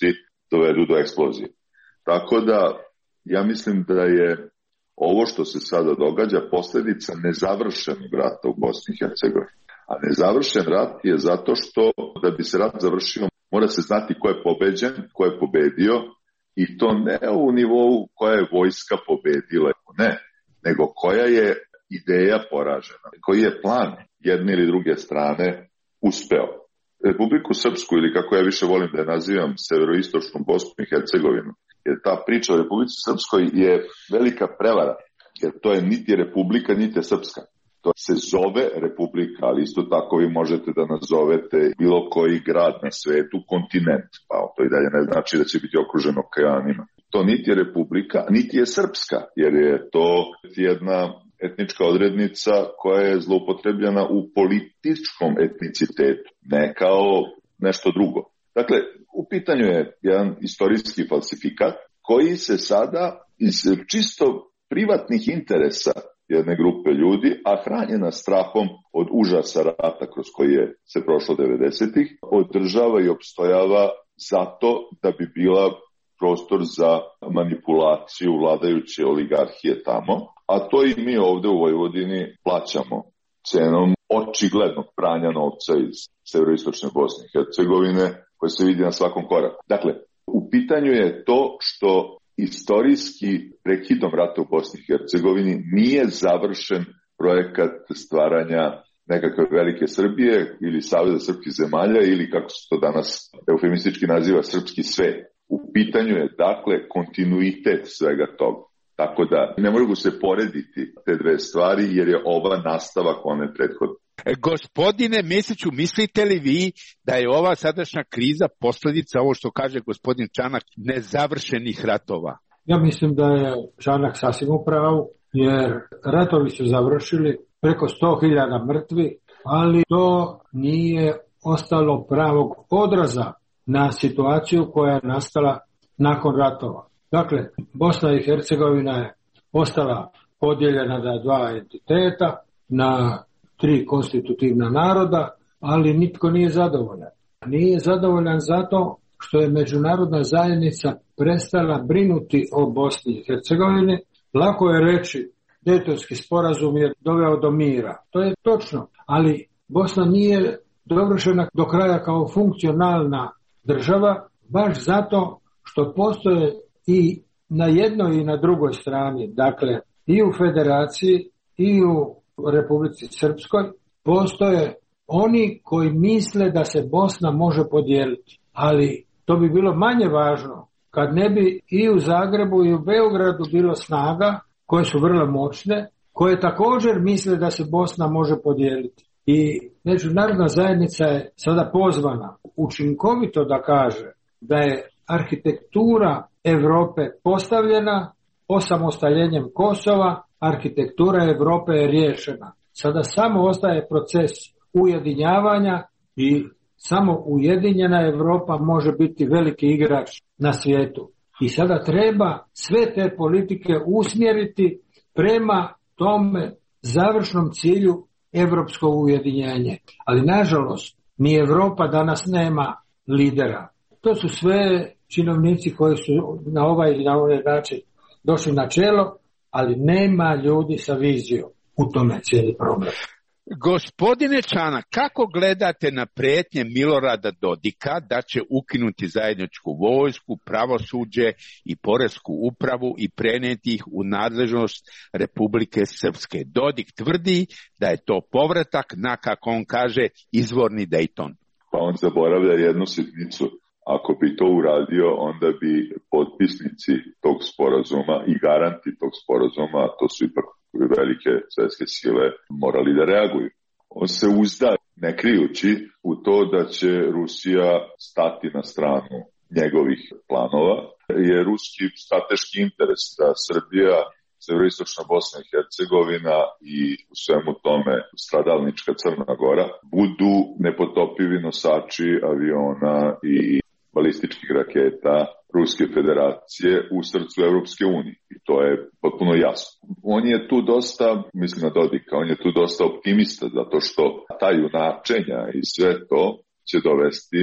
dovedu do eksplozije. Tako da ja mislim da je ovo što se sada događa posljedica nezavršenog rata u Bosni i Hercegovini. A nezavršen rat je zato što da bi se rat završio mora se znati ko je pobeđen, ko je pobedio i to ne u nivou koja je vojska pobedila, ne, nego koja je ideja poražena, koji je plan jedne ili druge strane uspeo. Republiku Srpsku, ili kako ja više volim da je nazivam, severoistočnu Bosnu i Hercegovinu, jer ta priča o Republici Srpskoj je velika prevara, jer to je niti Republika, niti Srpska. To se zove Republika, ali isto tako vi možete da nazovete bilo koji grad na svetu kontinent, pa to i dalje ne znači da će biti okruženo okeanima. To niti je Republika, niti je Srpska, jer je to jedna etnička odrednica koja je zloupotrebljena u političkom etnicitetu, ne kao nešto drugo. Dakle, u pitanju je jedan istorijski falsifikat koji se sada iz čisto privatnih interesa jedne grupe ljudi, a hranjena strahom od užasa rata kroz koji je se prošlo devedesetih, održava i opstojava zato da bi bila prostor za manipulaciju vladajuće oligarhije tamo, a to i mi ovde u Vojvodini plaćamo cenom očiglednog pranja novca iz severoistočne Bosne i Hercegovine, koje se vidi na svakom koraku. Dakle, u pitanju je to što istorijski prekidom rata u Bosni i Hercegovini nije završen projekat stvaranja nekakve velike Srbije ili Saveza srpskih zemalja ili kako se to danas eufemistički naziva srpski svet. U pitanju je dakle kontinuitet svega toga. Tako da ne mogu se porediti te dve stvari jer je ova nastavak one prethodne. Gospodine Mesiću, mislite li vi da je ova sadašnja kriza posljedica, ovo što kaže gospodin Čanak, nezavršenih ratova? Ja mislim da je Čanak sasvim u pravu, jer ratovi su završili, preko sto hiljada mrtvi, ali to nije ostalo pravog odraza na situaciju koja je nastala nakon ratova. Dakle, Bosna i Hercegovina je ostala podijeljena na dva entiteta, na tri konstitutivna naroda, ali nitko nije zadovoljan. Nije zadovoljan zato što je međunarodna zajednica prestala brinuti o Bosni i Hercegovini. Lako je reći Dejtonski sporazum je doveo do mira. To je točno, ali Bosna nije dovršena do kraja kao funkcionalna država, baš zato što postoje i na jednoj i na drugoj strani, dakle i u Federaciji i u Republici Srpskoj, postoje oni koji misle da se Bosna može podijeliti. Ali to bi bilo manje važno kad ne bi i u Zagrebu i u Beogradu bilo snaga koje su vrlo moćne, koje također misle da se Bosna može podijeliti. I međunarodna zajednica je sada pozvana učinkovito da kaže da je arhitektura Europe postavljena osamostaljenjem Kosova, arhitektura Europe je riješena. Sada samo ostaje proces ujedinjavanja i samo ujedinjena Europa može biti veliki igrač na svijetu. I sada treba sve te politike usmjeriti prema tome završnom cilju europsko ujedinjenje. Ali nažalost, ni Europa danas nema lidera. To su sve činovnici koji su na ovaj ili na ovaj način došli na čelo, ali nema ljudi sa vizijom. U tome cijeli problem. Gospodine Čanak, kako gledate na prijetnje Milorada Dodika da će ukinuti zajedničku vojsku, pravosuđe i poresku upravu i prenijeti ih u nadležnost Republike Srpske? Dodik tvrdi da je to povratak na, kako on kaže, izvorni Dejton. Pa on zaboravlja jednu sitnicu. Ako bi to uradio, onda bi potpisnici tog sporazuma i garanti tog sporazuma, to su ipak velike svjetske sile, morali da reaguju. On se uzda, ne krijući, u to da će Rusija stati na stranu njegovih planova, je ruski strateški interes da Srbija, severoistočna Bosna i Hercegovina i u svemu tome stradalnička Crna Gora budu nepotopivi nosači aviona i balističkih raketa Ruske federacije u srcu Evropske unije. I to je potpuno jasno. On je tu dosta, mislim na Dodika, on je tu dosta optimista zato što ta junačenja i sve to će dovesti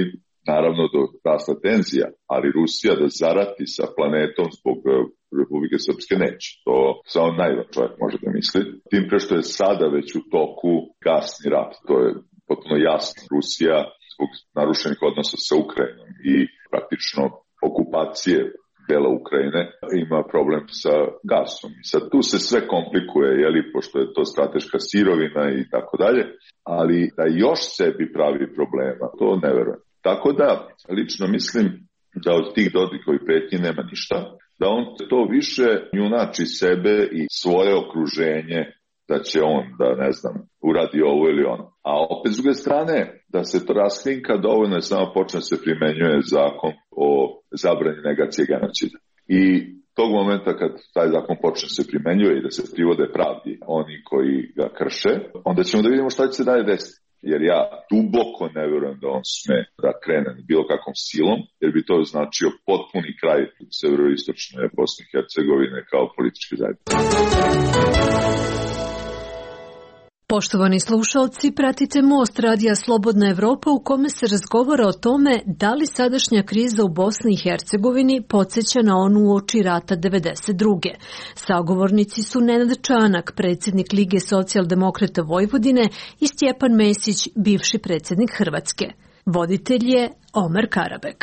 naravno do rasta tenzija, ali Rusija da zarati sa planetom zbog Republike Srpske neće. To samo najvan čovjek može da misli. Tim pre što je sada već u toku gasni rat. To je potpuno jasno. Rusija zbog narušenih odnosa sa Ukrajinom i praktično okupacije dela Ukrajine ima problem sa gasom. I sad tu se sve komplikuje, jeli, pošto je to strateška sirovina i tako dalje, ali da još sebi pravi problema, to ne verujem. Tako da, lično mislim da od tih Dodikovih pretnji nema ništa, da on to više junači sebe i svoje okruženje, da će on, da ne znam, uradi ovo ili ono. A opet s druge strane, da se to raskrinka, dovoljno je samo počne se primenjuje zakon o zabrani negacije genocida. I tog momenta kad taj zakon počne se primenjuje i da se privode pravdi oni koji ga krše, onda ćemo da vidimo šta će se dalje desiti. Jer ja duboko ne vjerujem da on sme da krene bilo kakvom silom, jer bi to značio potpuni kraj severoistočne Bosne i Hercegovine kao političke zajednice. Poštovani slušalci, pratite Most radija Slobodna Evropa u kome se razgovara o tome da li sadašnja kriza u Bosni i Hercegovini podsjeća na onu uoči rata devedeset druge. Sagovornici su Nenad Čanak, predsjednik Lige socijaldemokrata Vojvodine, i Stjepan Mesić, bivši predsjednik Hrvatske. Voditelj je Omer Karabek.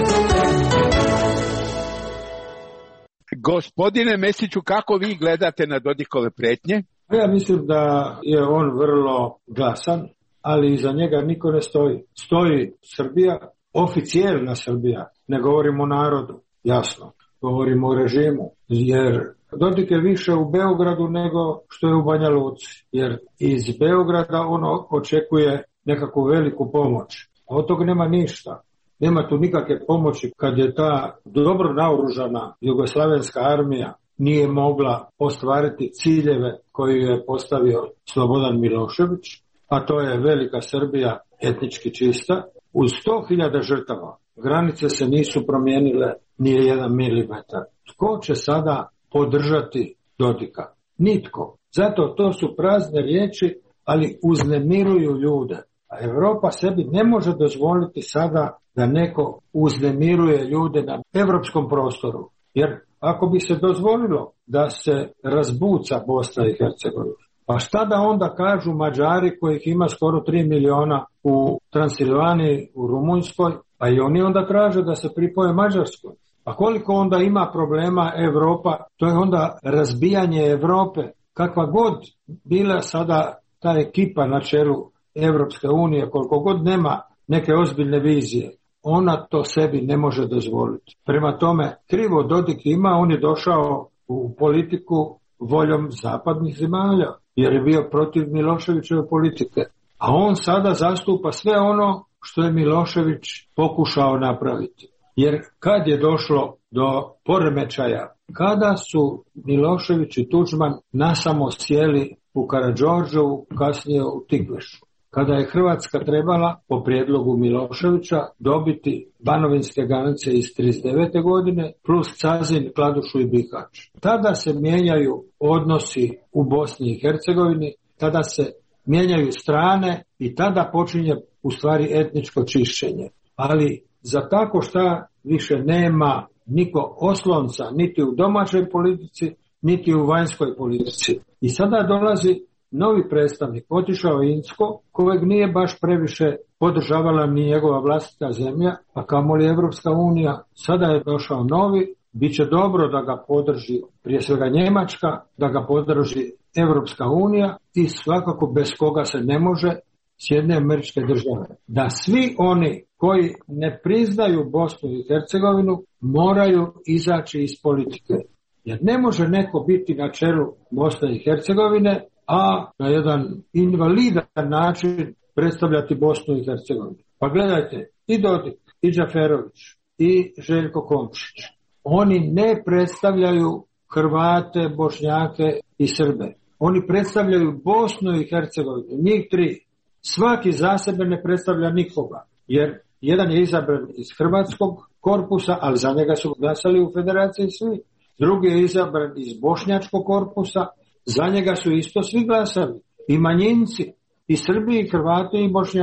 Gospodine Mesiću, kako vi gledate na Dodikove pretnje? Ja mislim da je on vrlo glasan, ali iza njega niko ne stoji. Stoji Srbija, oficijelna Srbija, ne govorimo o narodu, jasno, govorimo o režimu, jer Dodik je više u Beogradu nego što je u Banja Luci, jer iz Beograda ono očekuje nekakvu veliku pomoć, a od toga nema ništa. Nema tu nikakve pomoći kad je ta dobro naoružana jugoslavenska armija nije mogla ostvariti ciljeve koje je postavio Slobodan Milošević, a to je velika Srbija etnički čista, uz sto hiljada žrtava. Granice se nisu promijenile nije jedan milimetar. Tko će sada podržati Dodika? Nitko. Zato to su prazne riječi, ali uznemiruju ljude. A Europa sebi ne može dozvoliti sada da neko uznemiruje ljude na europskom prostoru. Jer ako bi se dozvolilo da se razbuca Bosna i Hercegovina, pa šta da onda kažu Mađari kojih ima skoro tri miliona u Transilvaniji, u Rumunjskoj, pa i oni onda traže da se pripoje Mađarskoj. A koliko onda ima problema Europa, to je onda razbijanje Europe. Kakva god bila sada ta ekipa na čelu Evropske unije, koliko god nema neke ozbiljne vizije, ona to sebi ne može dozvoliti. Prema tome, krivo Dodik ima, on je došao u politiku voljom zapadnih zemalja, jer je bio protiv Miloševićeve politike. A on sada zastupa sve ono što je Milošević pokušao napraviti. Jer kad je došlo do poremećaja, kada su Milošević i Tuđman nasamo sjeli u Karađorđevu, kasnije u Tikvešu, kada je Hrvatska trebala, po prijedlogu Miloševića, dobiti banovinske granice iz trideset devete godine, plus Cazin, Kladušu i Bihać. Tada se mijenjaju odnosi u Bosni i Hercegovini, tada se mijenjaju strane i tada počinje u stvari etničko čišćenje. Ali za tako šta više nema niko oslonca, niti u domaćoj politici, niti u vanjskoj politici. I sada dolazi novi predstavnik, otišao je Incko, kojeg nije baš previše podržavala ni njegova vlastita zemlja, a kamoli Evropska unija. Sada je došao novi, bit će dobro da ga podrži prije svega Njemačka, da ga podrži Evropska unija i svakako bez koga se ne može Sjedinjene Američke Države. Da svi oni koji ne priznaju Bosnu i Hercegovinu moraju izaći iz politike. Jer ne može neko biti na čelu Bosne i Hercegovine, a na jedan invalidan način predstavljati Bosnu i Hercegovinu. Pa gledajte, i Dodik, i Džaferović, i Željko Komšić, oni ne predstavljaju Hrvate, Bošnjake i Srbe. Oni predstavljaju Bosnu i Hercegovinu, njih tri. Svaki za sebe ne predstavlja nikoga, jer jedan je izabran iz hrvatskog korpusa, ali za njega su glasali u federaciji svi. Drugi je izabran iz bošnjačkog korpusa, za njega su isto svi glasali. I manjinci, i Srbi, i Hrvati, i Bošnjaci.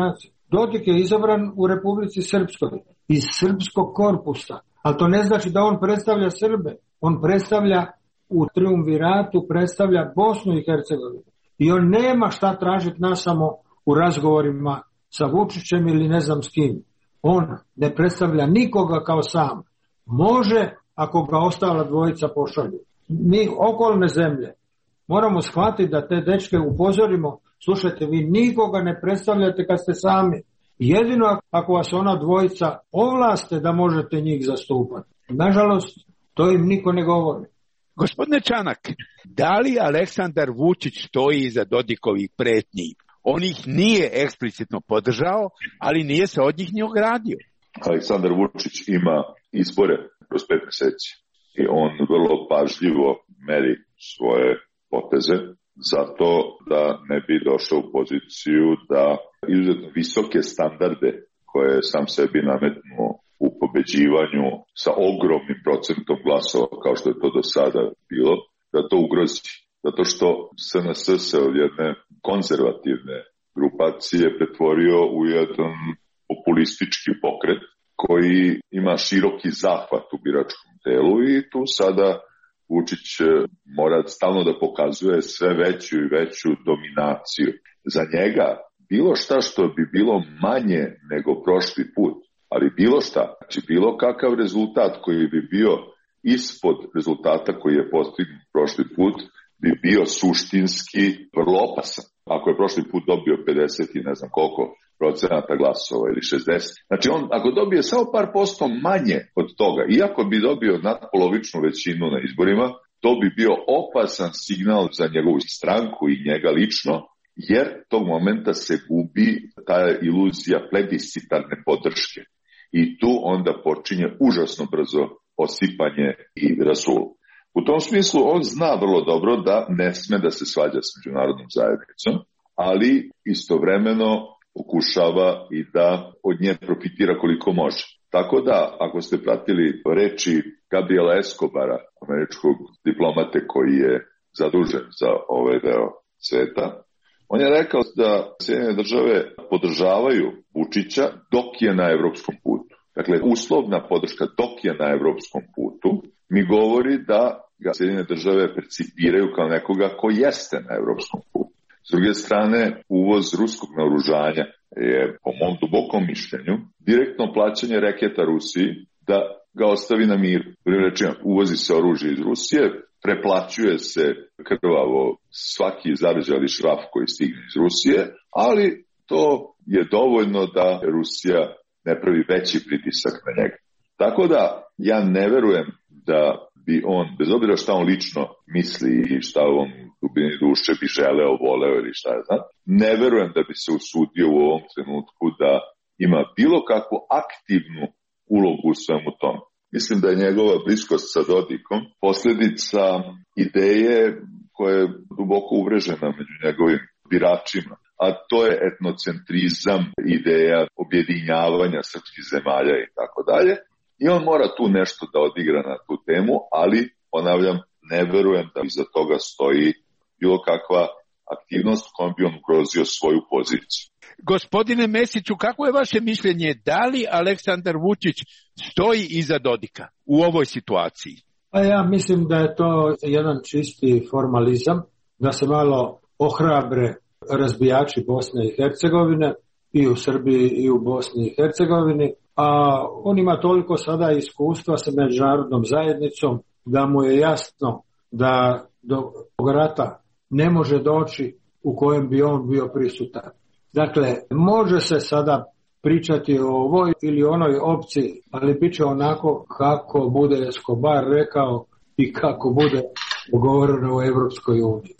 Dodik je izabran u Republici Srpskoj iz srpskog korpusa, ali to ne znači da on predstavlja Srbe. On predstavlja u triumviratu, predstavlja Bosnu i Hercegovinu. I on nema šta tražiti nas samo u razgovorima sa Vučićem ili ne znam s kim. On ne predstavlja nikoga kao sam. Može ako ga ostala dvojica pošalju. Mi okolne zemlje moramo shvatiti da te dečke upozorimo, slušajte, vi nikoga ne predstavljate kad ste sami. Jedino ako vas ona dvojica ovlaste da možete njih zastupati. Nažalost, to im niko ne govori. Gospodine Čanak, da li Aleksandar Vučić stoji iza Dodikovih pretnji? On ih nije eksplicitno podržao, ali nije se od njih ni ogradio. Aleksandar Vučić ima izbore kroz pet meseci i on vrlo pažljivo meri svoje poteze zato da ne bi došao u poziciju da izuzetno visoke standarde koje je sam sebi nametnuo u pobeđivanju sa ogromnim procentom glasova kao što je to do sada bilo, da to ugrozi. Zato što S N S se od jedne konzervativne grupacije pretvorio u jedan populistički pokret koji ima široki zahvat u biračkom telu i tu sada Vučić mora stalno da pokazuje sve veću i veću dominaciju. Za njega bilo šta što bi bilo manje nego prošli put, ali bilo šta, znači bilo kakav rezultat koji bi bio ispod rezultata koji je postignut prošli put, bi bio suštinski vrlo opasan. Ako je prošli put dobio pedeset i ne znam koliko procenata glasova ili šezdeset. Znači on ako dobije samo par posto manje od toga, iako bi dobio nadpolovičnu većinu na izborima, to bi bio opasan signal za njegovu stranku i njega lično, jer tog momenta se gubi ta iluzija plebiscitarne podrške. I tu onda počinje užasno brzo osipanje i rasul. U tom smislu on zna vrlo dobro da ne sme da se svađa s međunarodnom zajednicom, ali istovremeno pokušava i da od nje profitira koliko može. Tako da, ako ste pratili reči Gabriela Escobara, američkog diplomate koji je zadužen za ovaj deo sveta, on je rekao da Sjedinjene države podržavaju Vučića dok je na evropskom putu. Dakle, uslovna podrška dok je na evropskom putu mi govori da ga Sjedinjene države percipiraju kao nekoga ko jeste na evropskom putu. S druge strane, uvoz ruskog naoružanja je, po mom dubokom mišljenju, direktno plaćanje reketa Rusiji da ga ostavi na miru. Rečima, uvozi se oružje iz Rusije, preplaćuje se krvavo svaki zarđali šraf koji stigne iz Rusije, ali to je dovoljno da Rusija ne pravi veći pritisak na njega. Tako da ja ne verujem da bi on, bez obzira šta on lično misli i šta on dubini duše bi želeo, voleo ili šta je znam, ne verujem da bi se usudio u ovom trenutku da ima bilo kakvu aktivnu ulogu u svemu tome. Mislim da je njegova bliskost sa Dodikom posljedica ideje koja je duboko uvrežena među njegovim biračima, a to je etnocentrizam, ideja objedinjavanja srpskih zemalja i tako dalje. I on mora tu nešto da odigra na tu temu, ali, ponavljam, ne verujem da iza toga stoji bilo kakva aktivnost kojom bi on ugrozio svoju poziciju. Gospodine Mesiću, kako je vaše mišljenje? Da li Aleksandar Vučić stoji iza Dodika u ovoj situaciji? Pa ja mislim da je to jedan čisti formalizam, da se malo ohrabre razbijači Bosne i Hercegovine i u Srbiji i u Bosni i Hercegovini, a on ima toliko sada iskustva sa međunarodnom zajednicom da mu je jasno da do rata ne može doći u kojem bi on bio prisutan. Dakle, može se sada pričati o ovoj ili onoj opciji, ali bit će onako kako bude Escobar rekao i kako bude dogovoreno u Evropskoj uniji.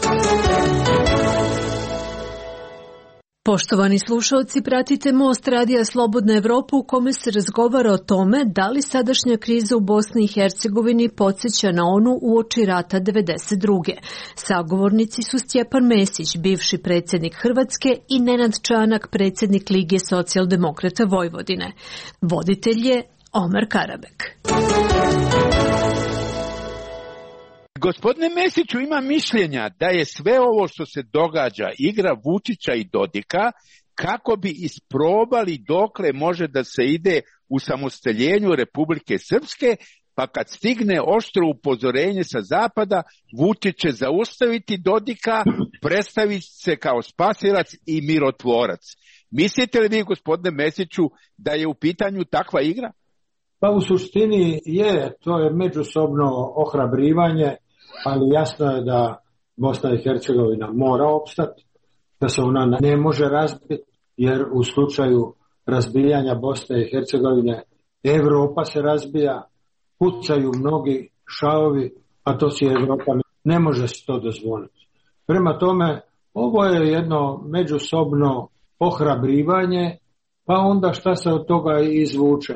Poštovani slušalci, pratite Most radija Slobodna Evropa u kome se razgovara o tome da li sadašnja kriza u Bosni i Hercegovini podsjeća na onu uoči rata devedeset druge. Sagovornici su Stjepan Mesić, bivši predsjednik Hrvatske, i Nenad Čanak, predsjednik Lige socijaldemokrata Vojvodine. Voditelj je Omer Karabek. Gospodine Mesiću, ima mišljenja da je sve ovo što se događa, igra Vučića i Dodika, kako bi isprobali dokle može da se ide u samostaljenju Republike Srpske, pa kad stigne oštro upozorenje sa zapada, Vučić će zaustaviti Dodika, predstaviti se kao spasilac i mirotvorac. Mislite li vi, gospodine Mesiću, da je u pitanju takva igra? Pa u suštini je, to je međusobno ohrabrivanje, ali jasno je da Bosna i Hercegovina mora opstati, da se ona ne može razbiti, jer u slučaju razbijanja Bosne i Hercegovine Evropa se razbija, pucaju mnogi šaovi, a to si Evropa ne može se to dozvoliti. Prema tome, ovo je jedno međusobno ohrabrivanje, pa onda šta se od toga izvuče.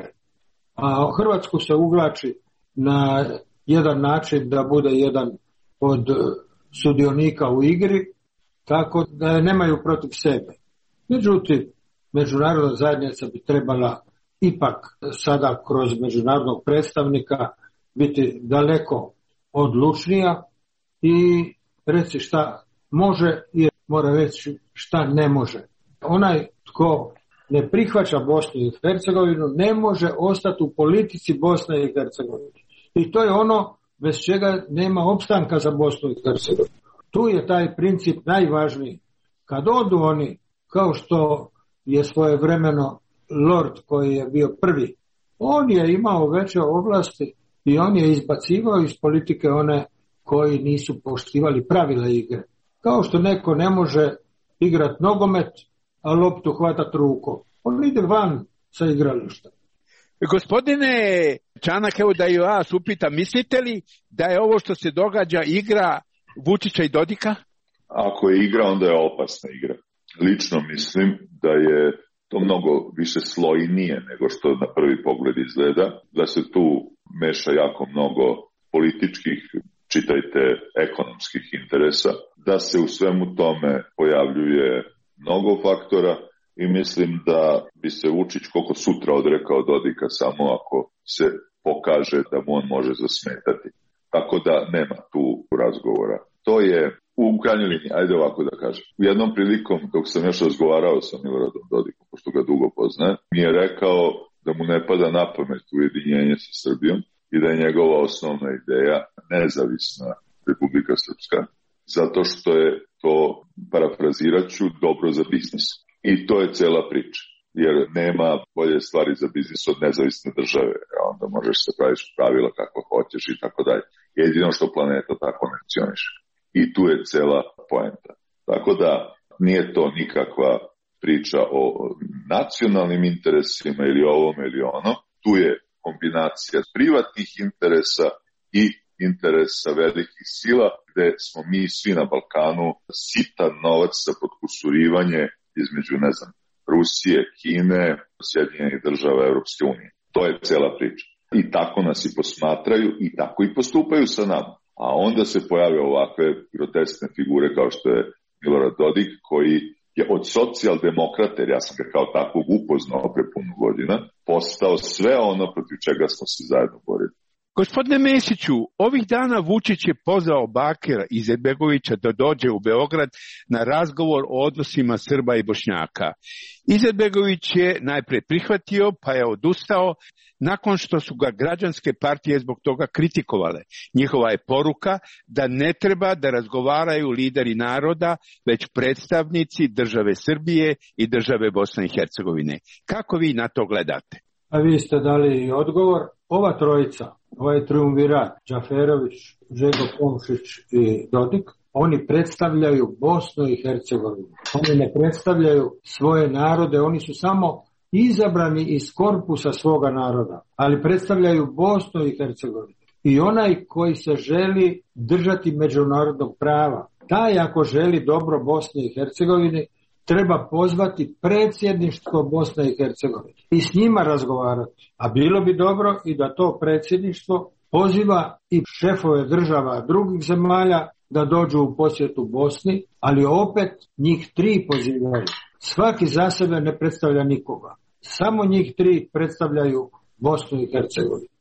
A Hrvatsku se uvlači na jedan način da bude jedan od sudionika u igri, tako da je nemaju protiv sebe. Međutim, međunarodna zajednica bi trebala ipak sada kroz međunarodnog predstavnika biti daleko odlučnija i reći šta može i mora reći šta ne može. Onaj tko ne prihvaća Bosnu i Hercegovinu ne može ostati u politici Bosne i Hercegovine. I to je ono bez čega nema opstanka za Bosnu i Hercegovinu. Tu je taj princip najvažniji. Kad odu oni, kao što je svojevremeno Lord koji je bio prvi, on je imao veće ovlasti i on je izbacivao iz politike one koji nisu poštivali pravila igre. Kao što neko ne može igrati nogomet, a loptu hvatat rukom. On ide van sa igrališta. Gospodine Čanak, evo da i vas upitam, mislite li da je ovo što se događa igra Vučića i Dodika? Ako je igra, onda je opasna igra. Lično mislim da je to mnogo više slojnije nego što na prvi pogled izgleda, da se tu meša jako mnogo političkih, čitajte ekonomskih interesa, da se u svemu tome pojavljuje mnogo faktora i mislim da bi se Vučić koliko sutra odrekao Dodika samo ako se pokaže da mu on može zasmetati. Tako da nema tu razgovora. To je u krajnjoj liniji, ajde ovako da kažem. U jednom prilikom, dok sam još razgovarao sa Miloradom Dodikom, pošto ga dugo poznaje, mi je rekao da mu ne pada na pamet ujedinjenje sa Srbijom i da je njegova osnovna ideja nezavisna Republika Srpska, zato što je to, parafrazirat ću, dobro za biznis. I to je cela priča, jer nema bolje stvari za biznis od nezavisne države. Onda možeš se praviš pravila kako hoćeš i tako dalje. Jedino što planeta tako ne funkcioniše. I tu je cela poenta. Tako da nije to nikakva priča o nacionalnim interesima ili ovom ili ono. Tu je kombinacija privatnih interesa i interesa velikih sila, gde smo mi svi na Balkanu sitan novac za potkusurivanje između, ne znam, Rusije, Kine, Sjedinjenih država Europske unije. To je cela priča. I tako nas i posmatraju i tako i postupaju sa nama. A onda se pojave ovakve groteskne figure kao što je Milorad Dodik, koji je od socijaldemokrata, jer ja sam ga kao takvog upoznao pre puno godina, postao sve ono protiv čega smo se zajedno borili. Gospodine Mesiću, ovih dana Vučić je pozvao Bakira Izetbegovića da dođe u Beograd na razgovor o odnosima Srba i Bošnjaka. Izetbegović je najpre prihvatio, pa je odustao, nakon što su ga građanske partije zbog toga kritikovale. Njihova je poruka da ne treba da razgovaraju lideri naroda, već predstavnici države Srbije i države Bosne i Hercegovine. Kako vi na to gledate? A vi ste dali odgovor. Ova trojica, ovaj triumvirat, Džaferović, Željko Komšić i Dodik, oni predstavljaju Bosnu i Hercegovinu. Oni ne predstavljaju svoje narode, oni su samo izabrani iz korpusa svoga naroda, ali predstavljaju Bosnu i Hercegovinu. I onaj koji se želi držati međunarodnog prava, taj ako želi dobro Bosni i Hercegovini, treba pozvati predsjedništvo Bosne i Hercegovine i s njima razgovarati. A bilo bi dobro i da to predsjedništvo poziva i šefove država drugih zemalja da dođu u posjetu Bosni, ali opet njih tri pozivaju. Svaki za sebe ne predstavlja nikoga. Samo njih tri predstavljaju Bosnu i Hercegovinu.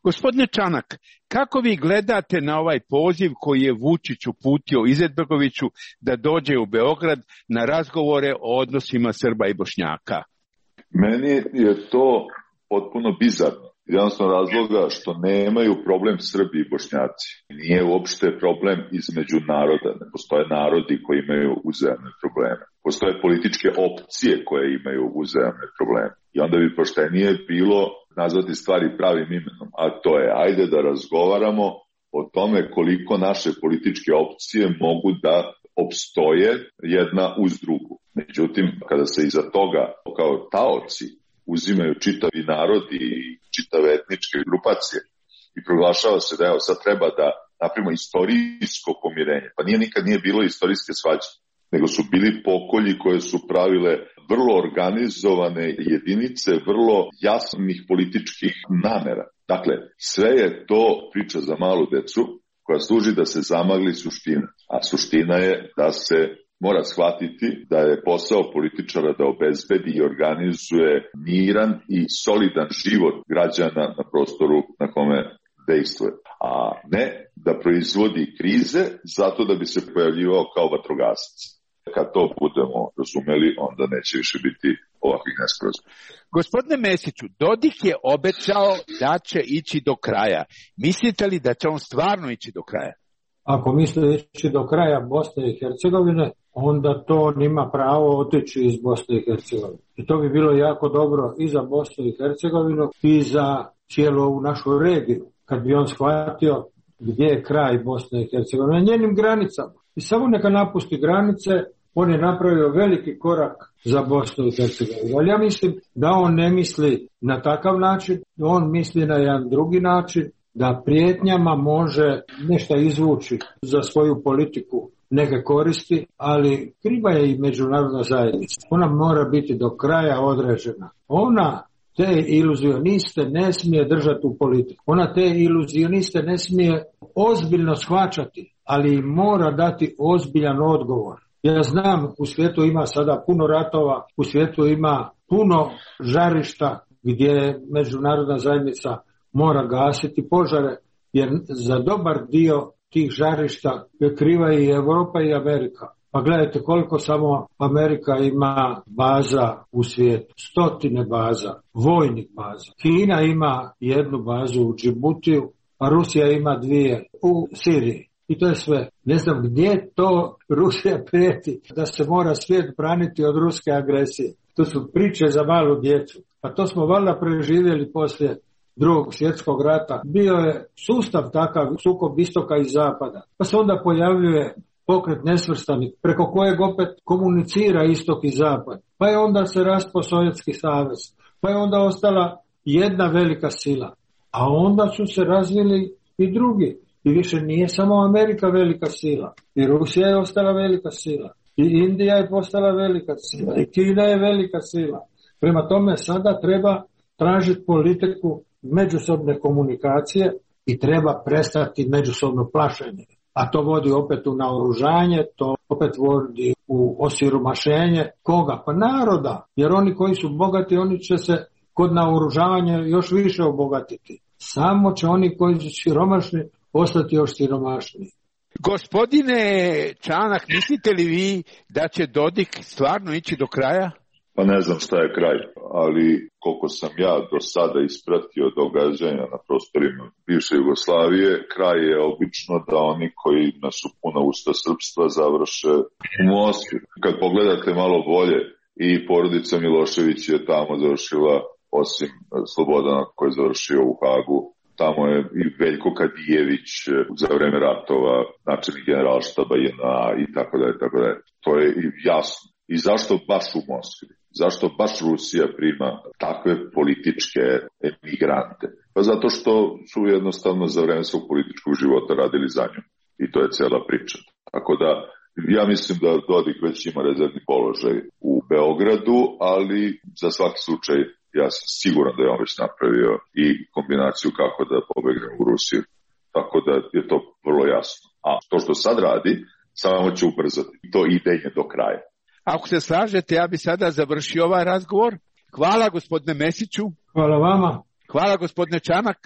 Gospodine Čanak, kako vi gledate na ovaj poziv koji je Vučić uputio Izetbegoviću da dođe u Beograd na razgovore o odnosima Srba i Bošnjaka? Meni je to potpuno bizarno. Jednostavno razloga što nemaju problem Srbi i Bošnjaci. Nije uopšte problem između naroda. Ne postoje narodi koji imaju uzajamne probleme. Postoje političke opcije koje imaju uzajamne probleme. I onda bi poštenije bilo nazvati stvari pravim imenom. A to je, ajde da razgovaramo o tome koliko naše političke opcije mogu da opstoje jedna uz drugu. Međutim, kada se iza toga kao taoci uzimaju čitavi narodi i čitave etničke grupacije i proglašava se da evo sad treba da napravimo istorijsko pomirenje. Pa nije nikad nije bilo istorijske svađe, nego su bili pokolji koje su pravile vrlo organizovane jedinice, vrlo jasnih političkih namera. Dakle, sve je to priča za malu decu koja služi da se zamagli suština. A suština je da se mora shvatiti da je posao političara da obezbedi i organizuje miran i solidan život građana na prostoru na kome dejstvuje, a ne da proizvodi krize zato da bi se pojavljivao kao vatrogasac. Kad to budemo razumeli, onda neće više biti ovakvih nesporazuma. Gospodine Mesiću, Dodik je obećao da će ići do kraja. Mislite li da će on stvarno ići do kraja? Ako misle ići do kraja Bosne i Hercegovine, onda to on ima pravo otići iz Bosne i Hercegovine. I to bi bilo jako dobro i za Bosnu i Hercegovinu i za cijelu ovu našu regiju. Kad bi on shvatio gdje je kraj Bosne i Hercegovine, na njenim granicama. I samo neka napusti granice, on je napravio veliki korak za Bosnu i Hercegovinu. Ali ja mislim da on ne misli na takav način, on misli na jedan drugi način, da prijetnjama može nešto izvući za svoju politiku neke koristi, ali kriva je i međunarodna zajednica. Ona mora biti do kraja određena. Ona te iluzioniste ne smije držati u politiku. Ona te iluzioniste ne smije ozbiljno shvaćati, ali mora dati ozbiljan odgovor. Ja znam, u svijetu ima sada puno ratova, u svijetu ima puno žarišta gdje međunarodna zajednica mora gasiti požare, jer za dobar dio tih žarišta kriva i Europa i Amerika. Pa gledajte koliko samo Amerika ima baza u svijetu. Stotine baza, vojnih baza. Kina ima jednu bazu u Džibutiju, a Rusija ima dvije u Siriji. I to je sve. Ne znam gdje to Rusija prijeti da se mora svijet braniti od ruske agresije. To su priče za malu djecu. A to smo valjda preživjeli poslije Drugog svjetskog rata. Bio je sustav takav, sukob istoka i zapada. Pa se onda pojavljuje pokret nesvrstanih, preko kojeg opet komunicira istok i zapad. Pa je onda se raspao Sovjetski savez. Pa je onda ostala jedna velika sila. A onda su se razvili i drugi. I više nije samo Amerika velika sila. I Rusija je ostala velika sila. I Indija je postala velika sila. I Kina je velika sila. Prema tome sada treba tražiti politiku međusobne komunikacije i treba prestati međusobno plašenje. A to vodi opet u naoružanje, to opet vodi u osiromašenje. Koga? Pa naroda. Jer oni koji su bogati, oni će se kod naoružavanja još više obogatiti. Samo će oni koji su siromašni ostati još siromašniji. Gospodine Čanak, mislite li vi da će Dodik stvarno ići do kraja? Pa ne znam šta je kraj, ali koliko sam ja do sada ispratio događanja na prostorima bivše Jugoslavije, kraj je obično da oni koji su puna usta srpstva završe u Moskvi. Kad pogledate malo bolje, i porodica Milošević je tamo završila, osim Slobodana koji je završio u Hagu, tamo je i Veljko Kadijević za vreme ratova, načelnik generalštaba J N A i tako dalje, tako dalje. To je jasno. I zašto baš u Moskvi? Zašto baš Rusija prima takve političke emigrante? Pa zato što su jednostavno za vreme svog političkog života radili za nju. I to je cijela priča. Tako da, ja mislim da Dodik već ima rezervni položaj u Beogradu, ali za svaki slučaj ja sam siguran da je on već napravio i kombinaciju kako da pobegne u Rusiju. Tako da je to vrlo jasno. A to što sad radi, samo će ubrzati. To ide do kraja. Ako se slažete, ja bi sada završio ovaj razgovor. Hvala gospodine Mesiću. Hvala vama. Hvala gospodine Čanak.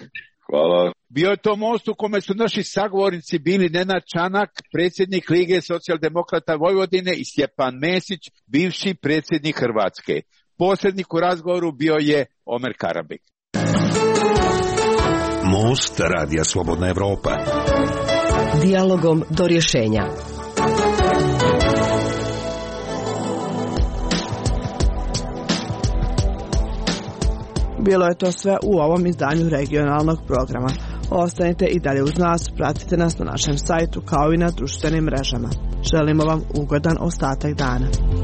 Hvala. Bio je to most u kome su naši sagovornici bili Nenad Čanak, predsjednik Lige socijaldemokrata Vojvodine, i Stjepan Mesić, bivši predsjednik Hrvatske. Posrednik u razgovoru bio je Omer Karabek. Most Radija Slobodna Evropa. Dijalogom do rješenja. Bilo je to sve u ovom izdanju regionalnog programa. Ostanite i dalje uz nas, pratite nas na našem sajtu kao i na društvenim mrežama. Želimo vam ugodan ostatak dana.